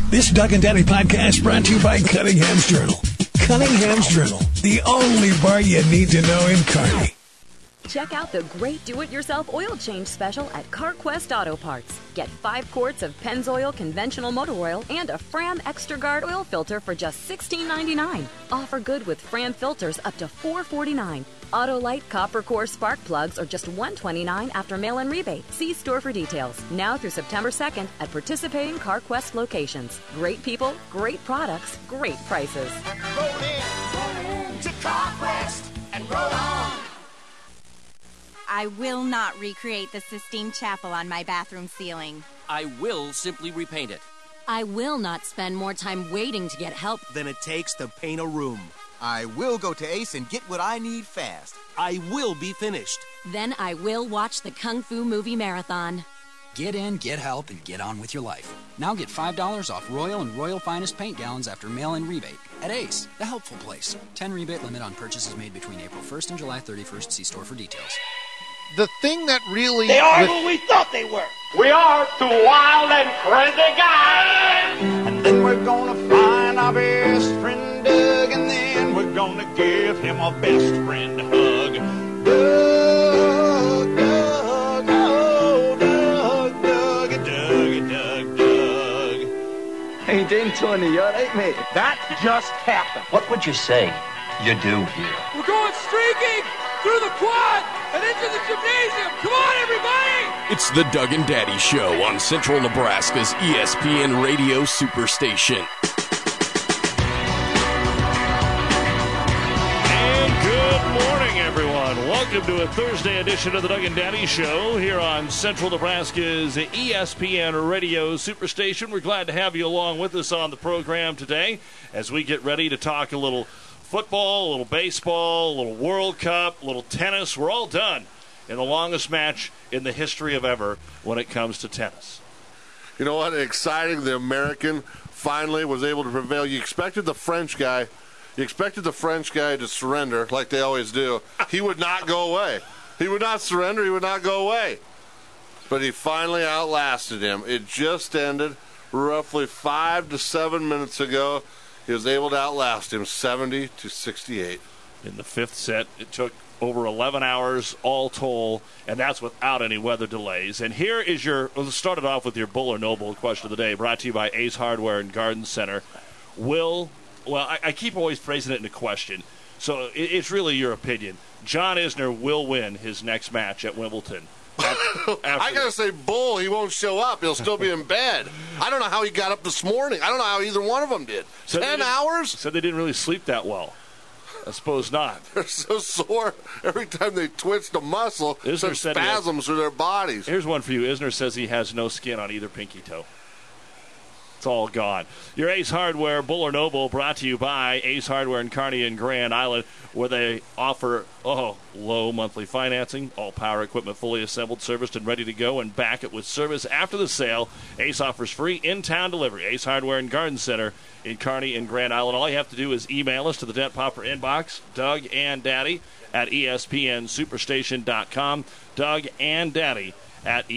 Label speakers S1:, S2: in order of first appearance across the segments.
S1: This Doug and Daddy podcast brought to you by Cunningham's Journal. Cunningham's Journal, the only bar you need to know in Kearney.
S2: Check out the great do-it-yourself oil change special at CarQuest Auto Parts. Get 5 quarts of Pennzoil conventional motor oil and a Fram Extra Guard oil filter for just $16.99. Offer good with Fram filters up to $4.49. Autolite Copper Core spark plugs are just $129 after mail-in rebate. See store for details. Now through September 2nd at participating CarQuest locations. Great people, great products, great prices.
S3: Roll in to CarQuest and roll on.
S4: I will not recreate the Sistine Chapel on my bathroom ceiling.
S5: I will simply repaint it.
S6: I will not spend more time waiting to get help
S7: than it takes to paint a room.
S8: I will go to Ace and get what I need fast.
S5: I will be finished.
S6: Then I will watch the Kung Fu Movie Marathon.
S9: Get in, get help, and get on with your life. Now get $5 off Royal and Royal Finest paint gallons after mail-in rebate at Ace, the helpful place. 10 rebate limit on purchases made between April 1st and July 31st. See store for details.
S10: The thing that really...
S3: They are who we thought they were. We are two wild and crazy guys.
S11: And then we're gonna find our best friend Doug, and then we're gonna give him a best friend hug. Doug, Doug, oh, Doug, Doug, Doug, Doug, Doug.
S12: Ain't into any yet, ain't me?
S3: That just happened.
S13: What would you say you do here?
S14: We're going streaking through the quad and into the gymnasium. Come on, everybody!
S15: It's the Doug and Daddy Show on Central Nebraska's ESPN Radio Superstation.
S16: And good morning, everyone. Welcome to a Thursday edition of the Doug and Daddy Show here on Central Nebraska's ESPN Radio Superstation. We're glad to have you along with us on the program today as we get ready to talk a little football, a little baseball, a little World Cup, a little tennis. We're all done in the longest match in the history of ever when it comes to tennis.
S17: You know what? Exciting. The American finally was able to prevail. You expected the French guy to surrender like they always do. He would not go away. He would not surrender. He would not go away. But he finally outlasted him. It just ended roughly 5 to 7 minutes ago. He was able to outlast him 70-68.
S16: In the fifth set, it took over 11 hours all told, and that's without any weather delays. And here is let's start it off with your Bull or No Bull question of the day, brought to you by Ace Hardware and Garden Center. I keep always phrasing it in a question, so it's really your opinion. John Isner will win his next match at Wimbledon.
S17: I gotta say, Bull, he won't show up. He'll still be in bed. I don't know how he got up this morning. I don't know how either one of them did. 10 hours?
S16: Said they didn't really sleep that well. I suppose not.
S17: They're so sore every time they twitched a muscle. There's spasms through their bodies.
S16: Here's one for you. Isner says he has no skin on either pinky toe. It's all gone. Your Ace Hardware Bull or No Bull brought to you by Ace Hardware in Kearney and Grand Island, where they offer low monthly financing, all power equipment fully assembled, serviced, and ready to go, and back it with service after the sale. Ace offers free in-town delivery. Ace Hardware and Garden Center in Kearney and Grand Island. All you have to do is email us to the Dent Popper inbox, Doug and Daddy at ESPNSuperstation.com. Doug and Daddy at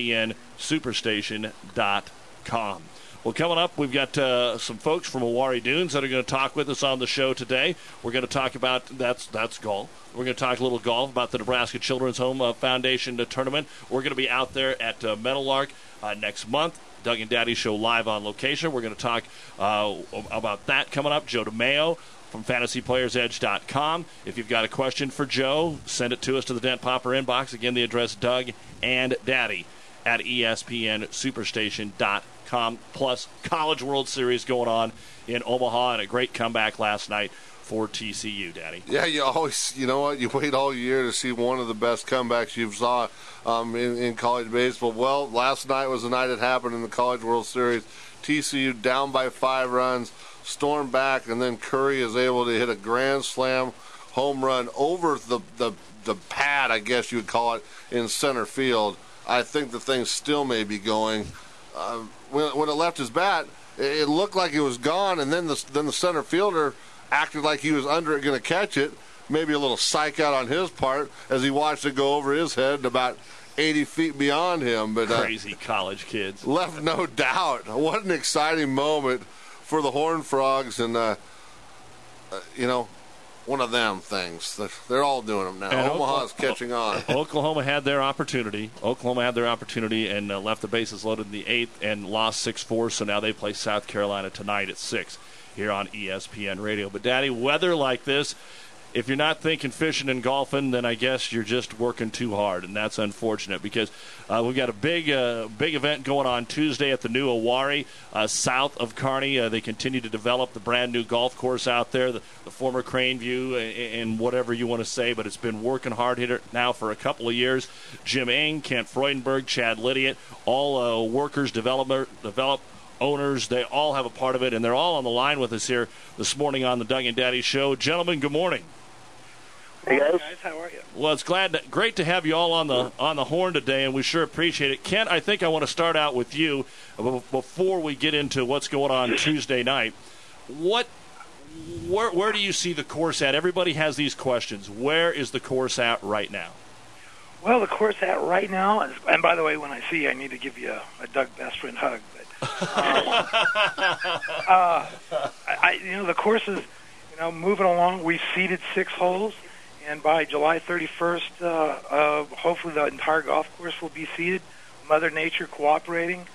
S16: ESPNSuperstation.com. Well, coming up, we've got some folks from Awarii Dunes that are going to talk with us on the show today. We're going to talk about, that's golf. We're going to talk a little golf about the Nebraska Children's Home Foundation tournament. We're going to be out there at Meadowlark next month. Doug and Daddy Show live on location. We're going to talk about that coming up. Joe DeMayo from FantasyPlayersEdge.com. If you've got a question for Joe, send it to us to the Dent Popper inbox. Again, the address, Doug and Daddy at ESPNSuperstation.com. Plus, College World Series going on in Omaha, and a great comeback last night for TCU, Daddy.
S17: Yeah, you wait all year to see one of the best comebacks you've saw in college baseball. Well, last night was the night it happened in the College World Series. TCU down by 5 runs, stormed back, and then Curry is able to hit a grand slam home run over the pad, I guess you would call it, in center field. I think the thing still may be going. When it left his bat, it looked like it was gone, and then the center fielder acted like he was under it going to catch it. Maybe a little psych out on his part as he watched it go over his head about 80 feet beyond him. But
S16: crazy college kids.
S17: Left no doubt. What an exciting moment for the Horned Frogs, and one of them things. They're all doing them now. And Omaha's catching on.
S16: Oklahoma had their opportunity. And left the bases loaded in the 8th and lost 6-4, so now they play South Carolina tonight at 6 here on ESPN Radio. But, Daddy, weather like this, if you're not thinking fishing and golfing, then I guess you're just working too hard, and that's unfortunate because we've got a big event going on Tuesday at the new Awari south of Kearney. They continue to develop the brand-new golf course out there, the former Crane View and whatever you want to say, but it's been working hard here now for a couple of years. Jim Eng, Kent Freudenberg, Chad Lydiot, all workers, develop owners, they all have a part of it, and they're all on the line with us here this morning on the Doug and Daddy Show. Gentlemen, good morning.
S18: Hey guys,
S16: how are you? Well, it's great to have you all on the horn today, and we sure appreciate it. Kent, I think I want to start out with you before we get into what's going on Tuesday night. Where do you see the course at? Everybody has these questions. Where is the course at right now?
S18: Well, the course at right now is, and by the way, when I see you, I need to give you a Doug best friend hug. But the course is moving along. We've seeded 6 holes. And by July 31st, hopefully the entire golf course will be seeded. Mother Nature cooperating,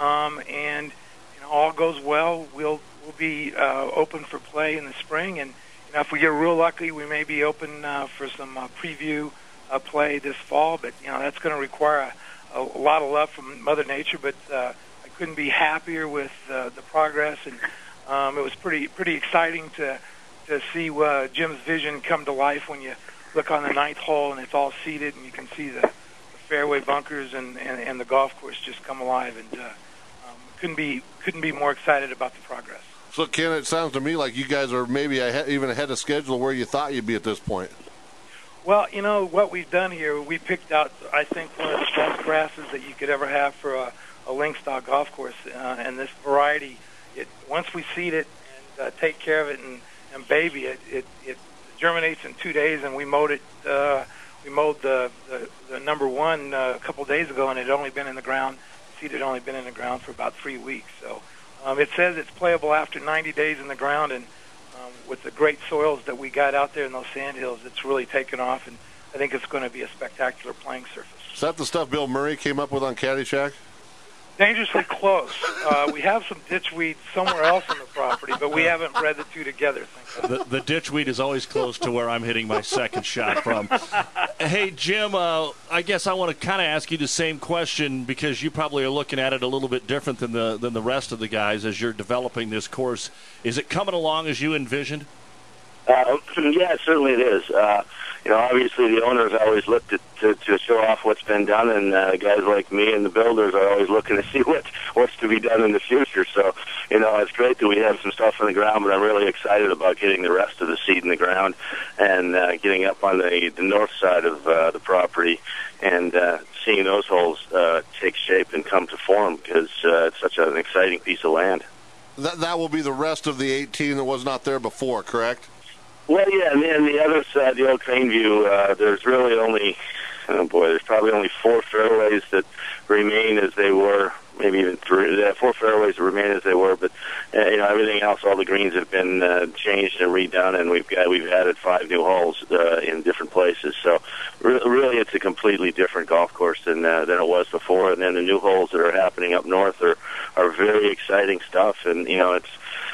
S18: and all goes well. We'll be open for play in the spring. And if we get real lucky, we may be open for some preview play this fall. But that's going to require a lot of love from Mother Nature. But I couldn't be happier with the progress, and it was pretty exciting to see Jim's vision come to life when you look on the 9th hole and it's all seeded and you can see the fairway bunkers and the golf course just come alive, and couldn't be more excited about the progress.
S17: So, Ken, it sounds to me like you guys are maybe even ahead of schedule where you thought you'd be at this point.
S18: Well, what we've done here, we picked out, I think, one of the best grasses that you could ever have for a link-style golf course, and this variety, once we seed it and take care of it and baby it, it germinates in 2 days, and we mowed it. We mowed the number 1 a couple days ago, and it had only been in the ground. Seed had only been in the ground for about 3 weeks. So it says it's playable after 90 days in the ground, and with the great soils that we got out there in those sand hills, it's really taken off, and I think it's going to be a spectacular playing surface.
S17: Is that the stuff Bill Murray came up with on Caddyshack?
S18: Dangerously close. We have some ditchweed somewhere else on the property, but we haven't bred the two together.
S16: The ditchweed is always close to where I'm hitting my second shot from. Hey, Jim, I guess I want to kind of ask you the same question because you probably are looking at it a little bit different than the rest of the guys as you're developing this course. Is it coming along as you envisioned?
S19: Yeah, certainly it is. Obviously the owners always look to show off what's been done, and guys like me and the builders are always looking to see what's to be done in the future. So, it's great that we have some stuff on the ground, but I'm really excited about getting the rest of the seed in the ground and getting up on the north side of the property and seeing those holes take shape and come to form because it's such an exciting piece of land.
S17: That will be the rest of the 18 that was not there before, correct?
S19: Well, yeah, and then the other side, the old Crane View, there's really only, there's probably only 4 fairways that remain as they were, maybe even 3. 4 fairways that remain as they were, but everything else, all the greens have been changed and redone, and we've added 5 new holes in different places. So really, it's a completely different golf course than it was before. And then the new holes that are happening up north are very exciting stuff. And it's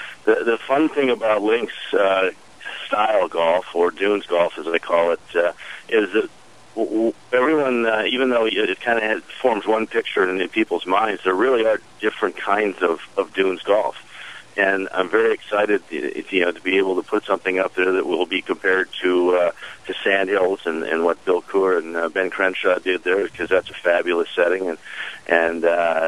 S19: the fun thing about links. Style golf, or dunes golf as I call it, is that everyone, even though it kind of forms one picture in people's minds, there really are different kinds of dunes golf. And I'm very excited, to be able to put something up there that will be compared to Sand Hills and what Bill Coor and Ben Crenshaw did there, because that's a fabulous setting. And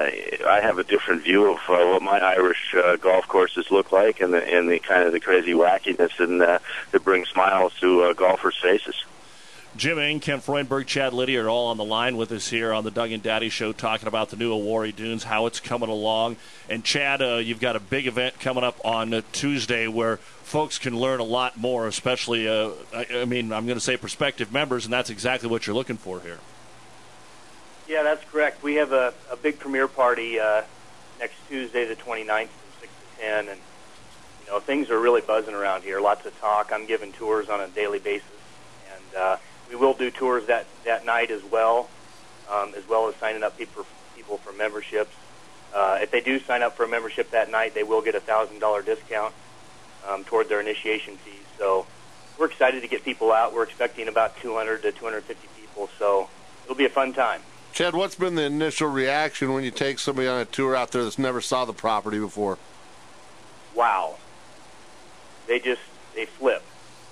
S19: I have a different view of what my Irish golf courses look like, and the kind of the crazy wackiness and that brings smiles to golfers' faces.
S16: Jim Eng, Kent Freudenberg, Chad Lydiot are all on the line with us here on the Doug and Daddy Show talking about the new Awari Dunes, how it's coming along. And, Chad, you've got a big event coming up on Tuesday where folks can learn a lot more, especially, I'm going to say prospective members, and that's exactly what you're looking for here.
S20: Yeah, that's correct. We have a big premiere party next Tuesday, the 29th, from 6 to 10, and things are really buzzing around here. Lots of talk. I'm giving tours on a daily basis, and we will do tours that night as well as signing up people for memberships. If they do sign up for a membership that night, they will get a $1,000 discount toward their initiation fees. So we're excited to get people out. We're expecting about 200 to 250 people, so it'll be a fun time.
S17: Chad, what's been the initial reaction when you take somebody on a tour out there that's never saw the property before?
S20: Wow. They flip.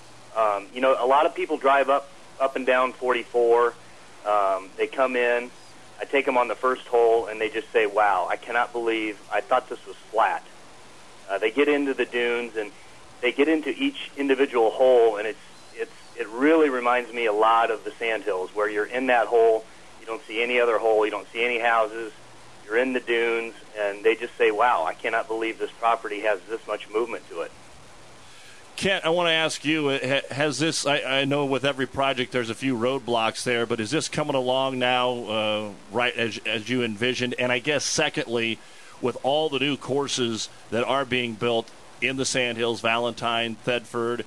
S20: A lot of people drive up and down 44. They come in. I take them on the first hole, and they just say, wow, I cannot believe I thought this was flat. They get into the dunes, and they get into each individual hole, and it really reminds me a lot of the Sandhills, where you're in that hole, you don't see any other hole, you don't see any houses, you're in the dunes, and they just say, wow, I cannot believe this property has this much movement to it.
S16: Kent, I want to ask you, has this, I know with every project there's a few roadblocks there, but is this coming along now right as you envisioned? And I guess secondly, with all the new courses that are being built in the Sandhills, Valentine, Thedford,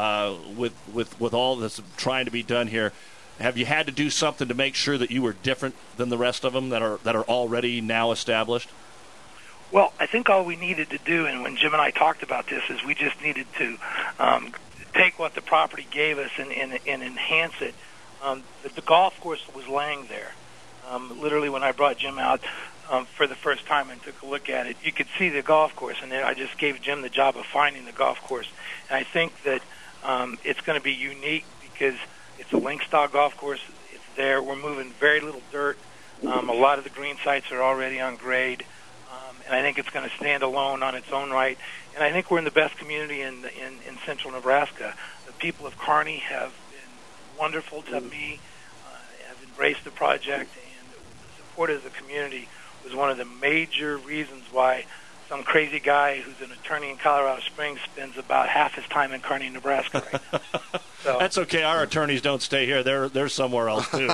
S16: with all that's trying to be done here, have you had to do something to make sure that you were different than the rest of them that are already now established?
S18: Well, I think all we needed to do, and when Jim and I talked about this, is we just needed to take what the property gave us and enhance it. The golf course was laying there. Literally, when I brought Jim out for the first time and took a look at it, you could see the golf course, and then I just gave Jim the job of finding the golf course. And I think that it's going to be unique because it's a link-style golf course. It's there. We're moving very little dirt. A lot of the green sites are already on grade. And I think it's going to stand alone on its own right. And I think we're in the best community in central Nebraska. The people of Kearney have been wonderful to me, have embraced the project, and the support of the community was one of the major reasons why some crazy guy who's an attorney in Colorado Springs spends about half his time in Kearney, Nebraska right now. So,
S16: that's okay. Our attorneys don't stay here. They're somewhere else, too.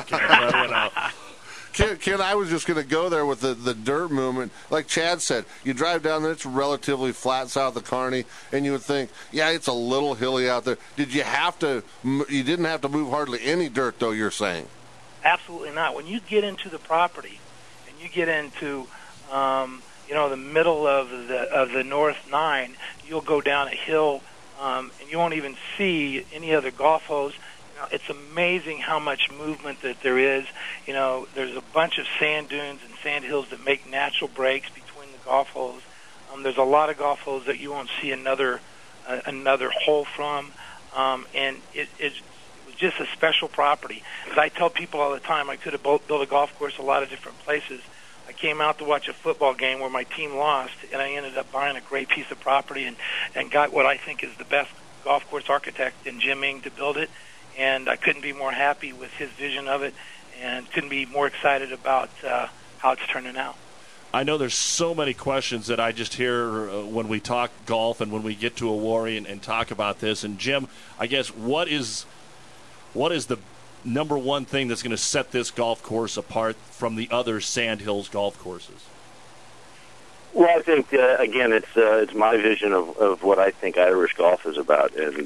S17: Ken, I was just going to go there with the dirt movement. Like Chad said, you drive down there, it's relatively flat south of Kearney, and you would think, yeah, it's a little hilly out there. You didn't have to move hardly any dirt, though, you're saying?
S18: Absolutely not. When you get into the property and you get into, the middle of the North 9, you'll go down a hill, and you won't even see any other golf holes. It's amazing how much movement that there is. There's a bunch of sand dunes and sand hills that make natural breaks between the golf holes. There's a lot of golf holes that you won't see another hole from, and it was just a special property. As I tell people all the time, I could have built a golf course a lot of different places. I came out to watch a football game where my team lost, and I ended up buying a great piece of property and got what I think is the best golf course architect in Jim Ming to build it. And I couldn't be more happy with his vision of it and couldn't be more excited about how it's turning out.
S16: I know there's so many questions that I just hear when we talk golf and when we get to Awarey and talk about this. And, Jim, I guess what is the number one thing that's going to set this golf course apart from the other Sandhills golf courses?
S19: Well, I think, again, it's my vision of what I think Irish golf is about. And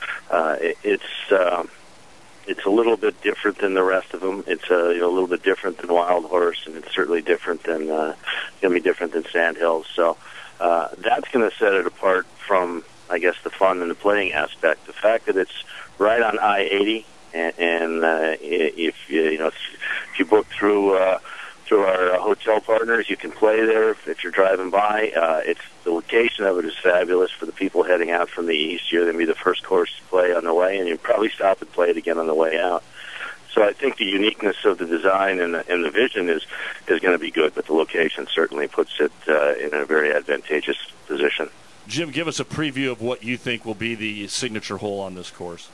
S19: it's a little bit different than the rest of them. It's a little bit different than Wild Horse, and it's certainly different than going to be different than Sandhills. So that's going to set it apart from, I guess, the fun and the playing aspect. The fact that it's right on I-80, and if you book through our hotel partners, you can play there if you're driving by. The location of it is fabulous for the people heading out from the east. You're going to be the first course to play on the way, and you probably stop and play it again on the way out. So I think the uniqueness of the design and the vision is going to be good, but the location certainly puts it in a very advantageous position.
S16: Jim, give us a preview of what you think will be the signature hole on this course.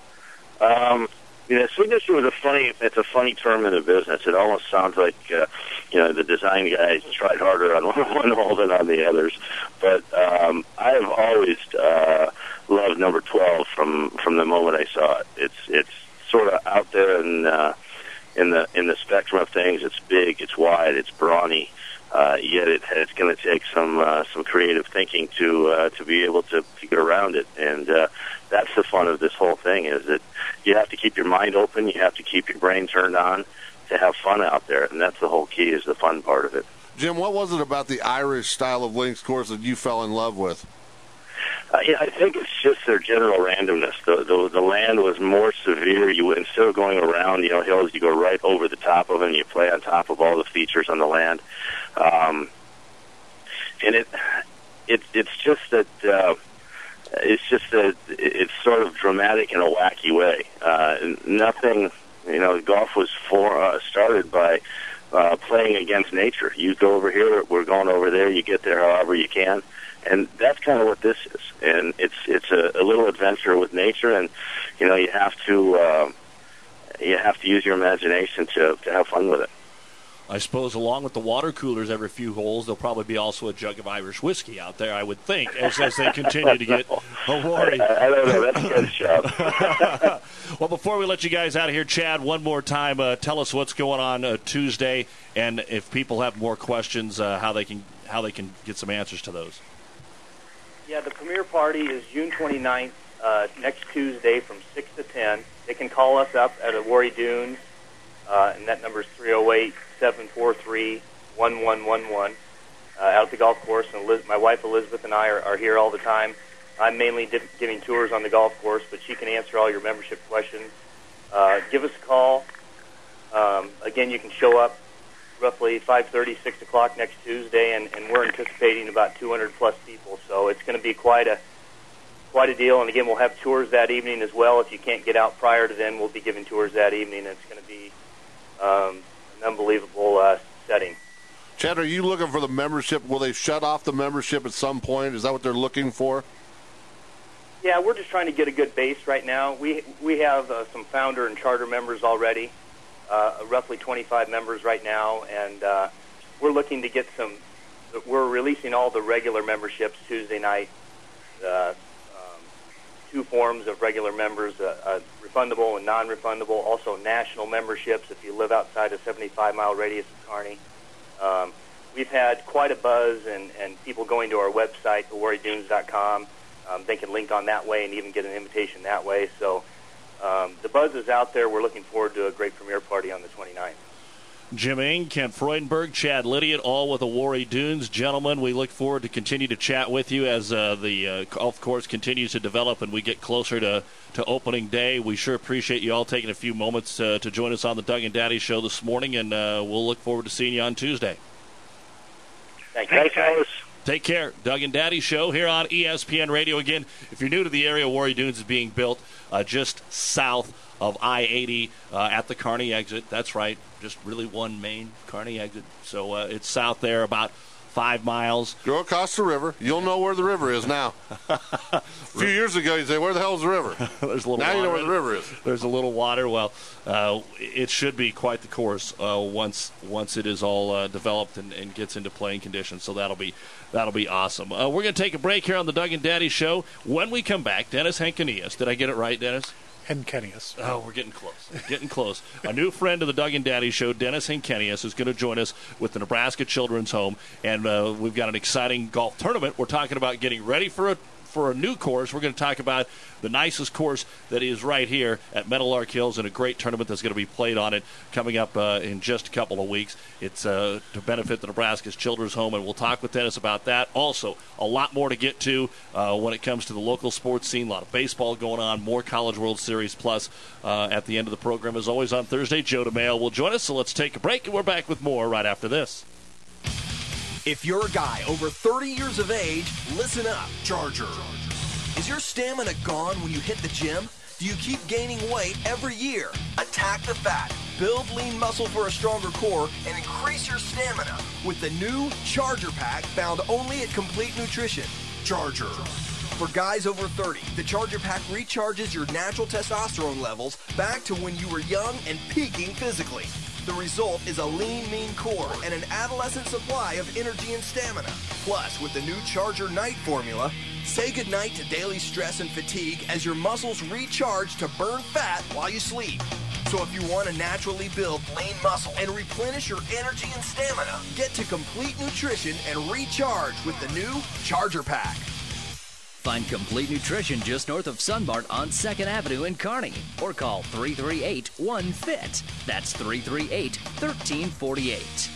S19: Signature was it's a funny term in the business. It almost sounds like, the design guys tried harder on one hole than on the others. But I have always loved number 12 from the moment I saw it. It's sort of out there in in the spectrum of things. It's big, it's wide, it's brawny. Yet it's going to take some creative thinking to be able to get around it, and that's the fun of this whole thing. Is that you have to keep your mind open, you have to keep your brain turned on to have fun out there, and that's the whole key, is the fun part of it.
S17: Jim, what was it about the Irish style of links course that you fell in love with?
S19: I think it's just their general randomness. The land was more severe. Instead of going around hills, you go right over the top of them. You play on top of all the features on the land, and it's just that it's sort of dramatic in a wacky way. Nothing, golf was started by playing against nature. You go over here, we're going over there. You get there however you can. And that's kind of what this is, and it's a little adventure with nature, and you have to use your imagination to have fun with it.
S16: I suppose along with the water coolers every few holes, there'll probably be also a jug of Irish whiskey out there, I would think, as they continue to get Warry.
S19: I don't know. That's a good shot.
S16: Well, before we let you guys out of here, Chad, one more time, tell us what's going on Tuesday, and if people have more questions, how they can get some answers to those.
S20: Yeah, the premiere party is June 29th, next Tuesday from 6 to 10. They can call us up at Warry Dunes, and that number is 308-743-1111, out at the golf course. And my wife Elizabeth and I are here all the time. I'm mainly giving tours on the golf course, but she can answer all your membership questions. Give us a call. Again, you can show up roughly 5:30, 6 o'clock next Tuesday, and we're anticipating about 200-plus people. So it's going to be quite a deal. And, again, we'll have tours that evening as well. If you can't get out prior to then, we'll be giving tours that evening. It's going to be an unbelievable setting.
S17: Chad, are you looking for the membership? Will they shut off the membership at some point? Is that what they're looking for?
S20: Yeah, we're just trying to get a good base right now. We have some founder and charter members already. Roughly 25 members right now, and we're looking to get some. We're releasing all the regular memberships Tuesday night. 2 forms of regular members, refundable and non-refundable. Also national memberships if you live outside a 75-mile radius of Kearney. We've had quite a buzz and people going to our website, thewarrydunes.com. They can link on that way and even get an invitation that way. So the buzz is out there. We're looking forward to a great premiere party on the 29th.
S16: Jim Ing, Kent Freudenberg, Chad Lydiot, all with the Warry Dunes. Gentlemen, we look forward to continue to chat with you as the golf course continues to develop and we get closer to opening day. We sure appreciate you all taking a few moments to join us on the Doug and Daddy Show this morning, and we'll look forward to seeing you on Tuesday.
S20: Thanks, guys.
S16: Take care. Doug and Daddy Show here on ESPN Radio. Again, if you're new to the area, Warry Dunes is being built just south of I-80 at the Kearney exit. That's right, just really one main Kearney exit. So it's south there about 5 miles.
S17: Go across the river. You'll know where the river is now. A few years ago, you'd say, where the hell's the river?
S16: There's a little
S17: now
S16: water.
S17: You know where the river is.
S16: There's a little water. Well, it should be quite the course once it is all developed and gets into playing conditions. So that'll be awesome. We're going to take a break here on the Doug and Daddy Show. When we come back, Dennis Henkenius. Did I get it right, Dennis?
S10: Henkenius.
S16: Oh, we're getting close. Getting close. A new friend of the Doug and Daddy Show, Dennis Henkenius, is going to join us with the Nebraska Children's Home, and we've got an exciting golf tournament. We're talking about getting ready for a new course. We're going to talk about the nicest course that is right here at Meadowlark Hills, and a great tournament that's going to be played on it coming up in just a couple of weeks. It's to benefit the Nebraska's Children's Home, and we'll talk with Dennis about that. Also, a lot more to get to when it comes to the local sports scene. A lot of baseball going on, more College World Series plus at the end of the program. As always on Thursday, Joe DeMaio will join us, so let's take a break, and we're back with more right after this.
S5: If you're a guy over 30 years of age, listen up. Charger. Is your stamina gone when you hit the gym? Do you keep gaining weight every year? Attack the fat, build lean muscle for a stronger core, and increase your stamina with the new Charger Pack found only at Complete Nutrition. Charger. For guys over 30, the Charger Pack recharges your natural testosterone levels back to when you were young and peaking physically. The result is a lean, mean core and an adolescent supply of energy and stamina. Plus, with the new Charger Night formula, say goodnight to daily stress and fatigue as your muscles recharge to burn fat while you sleep. So if you want to naturally build lean muscle and replenish your energy and stamina, get to Complete Nutrition and recharge with the new Charger Pack.
S21: Find Complete Nutrition just north of Sunmart on 2nd Avenue in Kearney. Or call 338-1FIT. That's 338-1348.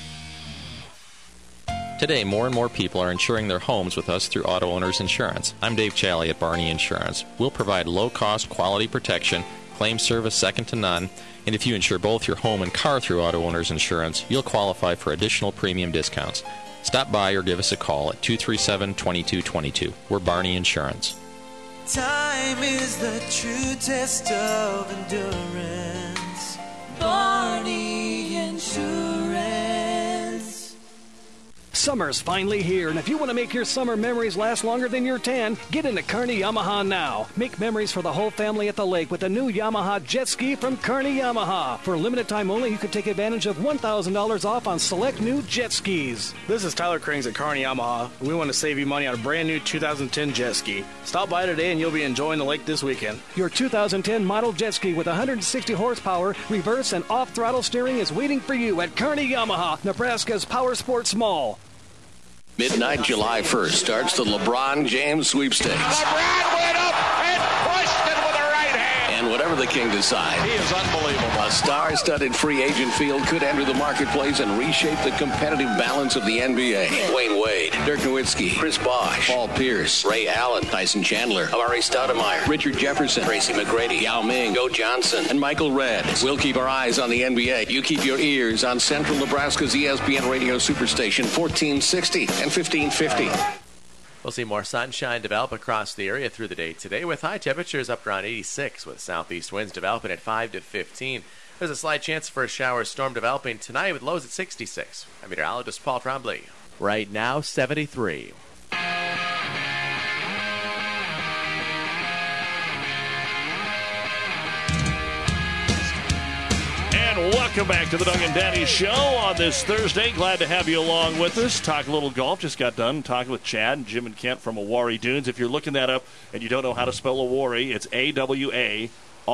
S22: Today, more and more people are insuring their homes with us through Auto Owners Insurance. I'm Dave Challey at Barney Insurance. We'll provide low-cost, quality protection, claim service second to none, and if you insure both your home and car through Auto Owners Insurance, you'll qualify for additional premium discounts. Stop by or give us a call at 237-2222. We're Barney Insurance.
S23: Time is the true test of endurance. Barney Insurance.
S24: Summer's finally here, and if you want to make your summer memories last longer than your tan, get into Kearney Yamaha now. Make memories for the whole family at the lake with the new Yamaha Jet Ski from Kearney Yamaha. For a limited time only, you can take advantage of $1,000 off on select new jet skis.
S25: This is Tyler Krings at Kearney Yamaha. We want to save you money on a brand new 2010 jet ski. Stop by today and you'll be enjoying the lake this weekend.
S24: Your 2010 model jet ski with 160 horsepower, reverse and off-throttle steering is waiting for you at Kearney Yamaha, Nebraska's Power Sports Mall.
S26: Midnight July 1st starts the LeBron James sweepstakes.
S3: LeBron went up and pushed it with a right hand.
S26: And whatever the king decides,
S3: He is unbelievable.
S26: a star-studded free agent field could enter the marketplace and reshape the competitive balance of the NBA. Dwayne Wade, Dirk Nowitzki, Chris Bosh, Paul Pierce, Ray Allen, Tyson Chandler, Amari Stoudemire, Richard Jefferson, Tracy McGrady, Yao Ming, Joe Johnson, and Michael Redd. We'll keep our eyes on the NBA. You keep your ears on Central Nebraska's ESPN Radio Superstation 1460 and 1550.
S27: We'll see more sunshine develop across the area through the day today, with high temperatures up around 86, with southeast winds developing at 5 to 15. There's a slight chance for a shower storm developing tonight with lows at 66. I'm meteorologist Paul Trombley. Right now, 73.
S16: And welcome back to the Doug and Daddy Show on this Thursday. Glad to have you along with us. Talk a little golf. Just got done talking with Chad and Jim and Kent from Awari Dunes. If you're looking that up and you don't know how to spell Awari, it's Awarii,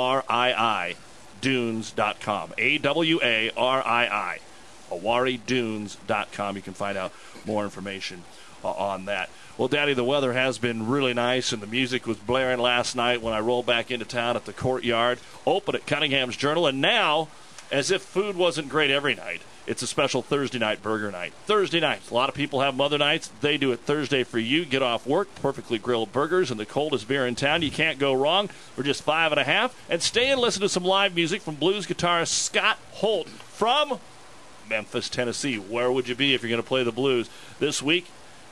S16: Dunes.com. Awarii, AwariDunes.com. You can find out more information on that. Well, Daddy, the weather has been really nice, and the music was blaring last night when I rolled back into town at the Courtyard, open at Cunningham's Journal, and now, as if food wasn't great every night, it's a special Thursday night burger night. Thursday nights. A lot of people have Mother Nights. They do it Thursday for you. Get off work, perfectly grilled burgers, and the coldest beer in town. You can't go wrong for just $5.50. And stay and listen to some live music from blues guitarist Scott Holt from Memphis, Tennessee. Where would you be if you're going to play the blues this week?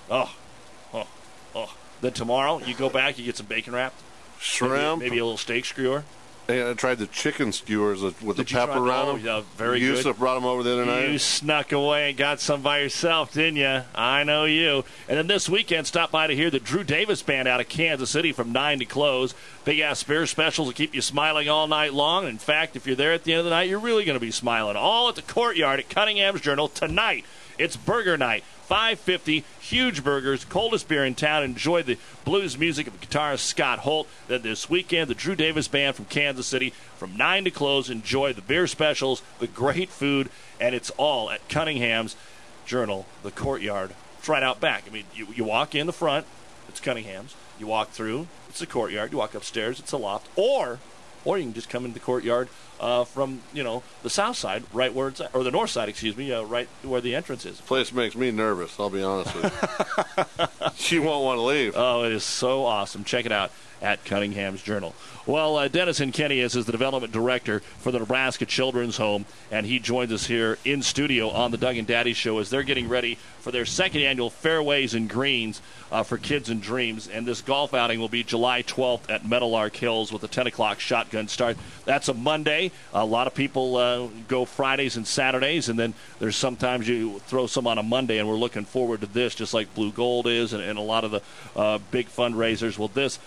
S16: Then tomorrow, you go back, you get some bacon wrapped.
S17: Shrimp.
S16: Maybe a little steak skewer.
S17: And I tried the chicken skewers with the pepper around them.
S16: Yeah, very good.
S17: Yusuf brought them over the other night.
S16: You snuck away and got some by yourself, didn't you? I know you. And then this weekend, stop by to hear the Drew Davis Band out of Kansas City from 9 to close. Big-ass beer specials will keep you smiling all night long. In fact, if you're there at the end of the night, you're really going to be smiling. All at the Courtyard at Cunningham's Journal tonight. It's burger night. $5.50, huge burgers, coldest beer in town. Enjoy the blues music of guitarist Scott Holt. Then this weekend, the Drew Davis Band from Kansas City from 9 to close. Enjoy the beer specials, the great food, and it's all at Cunningham's Journal, the Courtyard. It's right out back. I mean, you walk in the front, it's Cunningham's. You walk through, it's the Courtyard. You walk upstairs, it's a loft. Or you can just come into the Courtyard from, the south side, right where it's at, or the north side, right where the entrance is.
S17: This place makes me nervous, I'll be honest with you. You won't want to leave.
S16: Oh, it is so awesome. Check it out at Cunningham's Journal. Well, Dennis Kenny is the development director for the Nebraska Children's Home, and he joins us here in studio on the Doug and Daddy Show as they're getting ready for their second annual Fairways and Greens for Kids and Dreams. And this golf outing will be July 12th at Meadowlark Hills with a 10 o'clock shotgun start. That's a Monday. A lot of people go Fridays and Saturdays, and then there's sometimes you throw some on a Monday, and we're looking forward to this, just like Blue Gold is and a lot of the big fundraisers. Well, this is to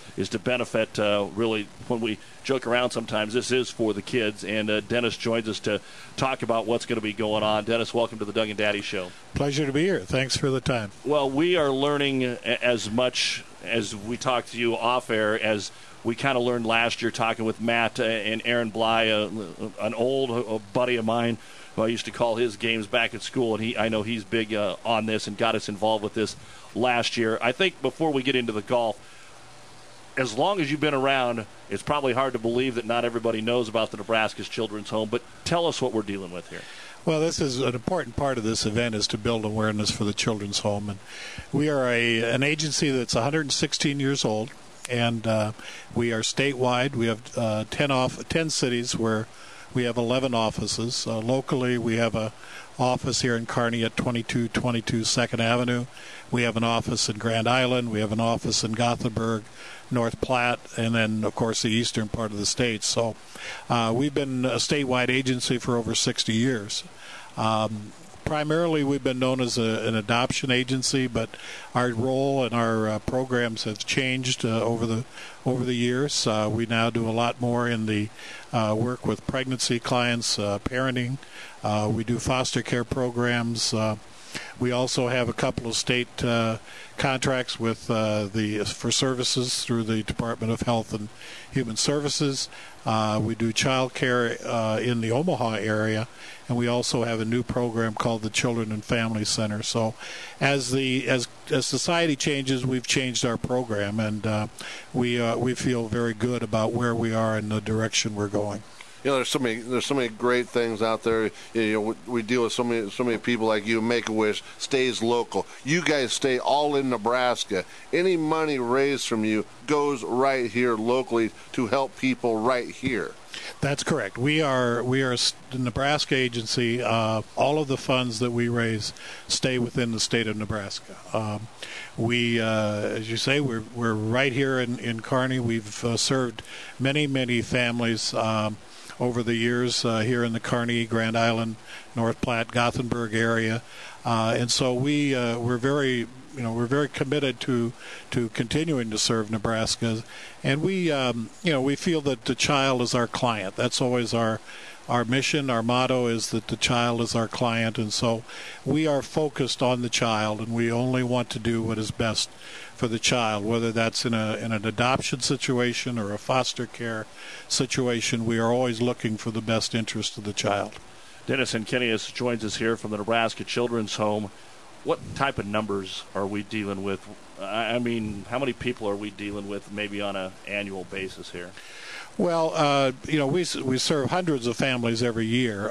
S16: benefit. Really, when we joke around sometimes, this is for the kids. And Dennis joins us to talk about what's going to be going on. Dennis, welcome to the Doug and Daddy Show.
S1: Pleasure to be here. Thanks for the time.
S16: Well, we are learning as much as we talk to you off air as we kind of learned last year talking with Matt and Aaron Bly, an old buddy of mine who I used to call his games back at school, and I know he's big on this and got us involved with this last year. I think before we get into the golf, as long as you've been around, it's probably hard to believe that not everybody knows about the Nebraska's Children's Home, but tell us what we're dealing with here.
S1: Well, this is an important part of this event is to build awareness for the Children's Home. And we are an agency that's 116 years old, and we are statewide. We have 10 cities where we have 11 offices. Locally, we have an office here in Kearney at 2222 2nd Avenue. We have an office in Grand Island. We have an office in Gothenburg, North Platte, and then, of course, the eastern part of the state. So we've been a statewide agency for over 60 years. Primarily, we've been known as an adoption agency, but our role and our programs have changed over the years. We now do a lot more in the work with pregnancy clients, parenting. We do foster care programs. We also have a couple of state contracts with for services through the Department of Health and Human Services. We do child care in the Omaha area, and we also have a new program called the Children and Family Center. So as society changes, we've changed our program, and we feel very good about where we are and the direction we're going.
S17: You know, there's so many great things out there. You know, we deal with so many people like you. Make-A-Wish stays local. You guys stay all in Nebraska. Any money raised from you goes right here locally to help people right here.
S1: That's correct. We are the Nebraska agency. All of the funds that we raise stay within the state of Nebraska. We, as you say, we're right here in Kearney. We've served many families over the years here in the Kearney, Grand Island, North Platte, Gothenburg area, and so we're very committed to continuing to serve Nebraska, and we feel that the child is our client. That's always our mission. Our motto is that the child is our client, and so we are focused on the child, and we only want to do what is best for the child, whether that's in an adoption situation or a foster care situation. We are always looking for the best interest of the child.
S16: Dennis Enkinius joins us here from the Nebraska Children's Home. What type of numbers are we dealing with? I mean, how many people are we dealing with maybe on an annual basis here?
S1: Well, we serve hundreds of families every year.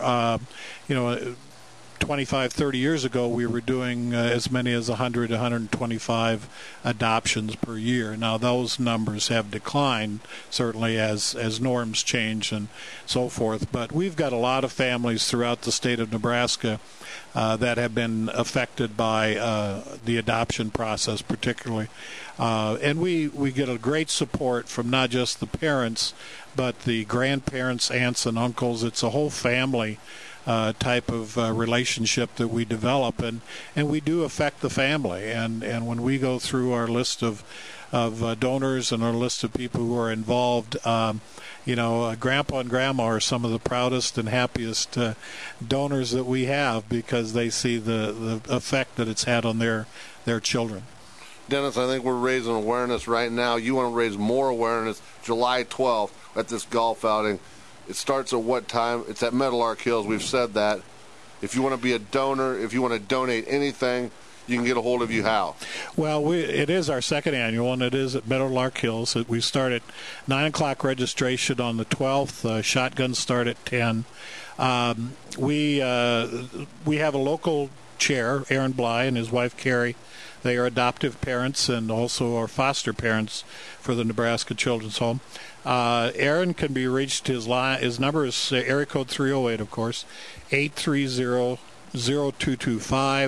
S1: 25, 30 years ago, we were doing as many as 100, 125 adoptions per year. Now, those numbers have declined, certainly as norms change and so forth. But we've got a lot of families throughout the state of Nebraska that have been affected by the adoption process, particularly. And we get a great support from not just the parents, but the grandparents, aunts, and uncles. It's a whole family type of relationship that we develop, and we do affect the family. And when we go through our list of donors and our list of people who are involved, Grandpa and Grandma are some of the proudest and happiest donors that we have, because they see the effect that it's had on their children.
S17: Dennis, I think we're raising awareness right now. You want to raise more awareness July 12th at this golf outing. It starts at what time? It's at Meadowlark Hills. We've said that. If you want to be a donor, if you want to donate anything, you can get a hold of you how? Well,
S1: it is our second annual, and it is at Meadowlark Hills. We start at 9 o'clock registration on the 12th. Shotguns start at 10. We have a local chair, Aaron Bly, and his wife, Carrie. They are adoptive parents and also are foster parents for the Nebraska Children's Home. Aaron can be reached. His number is area code 308, of course, 830-0225,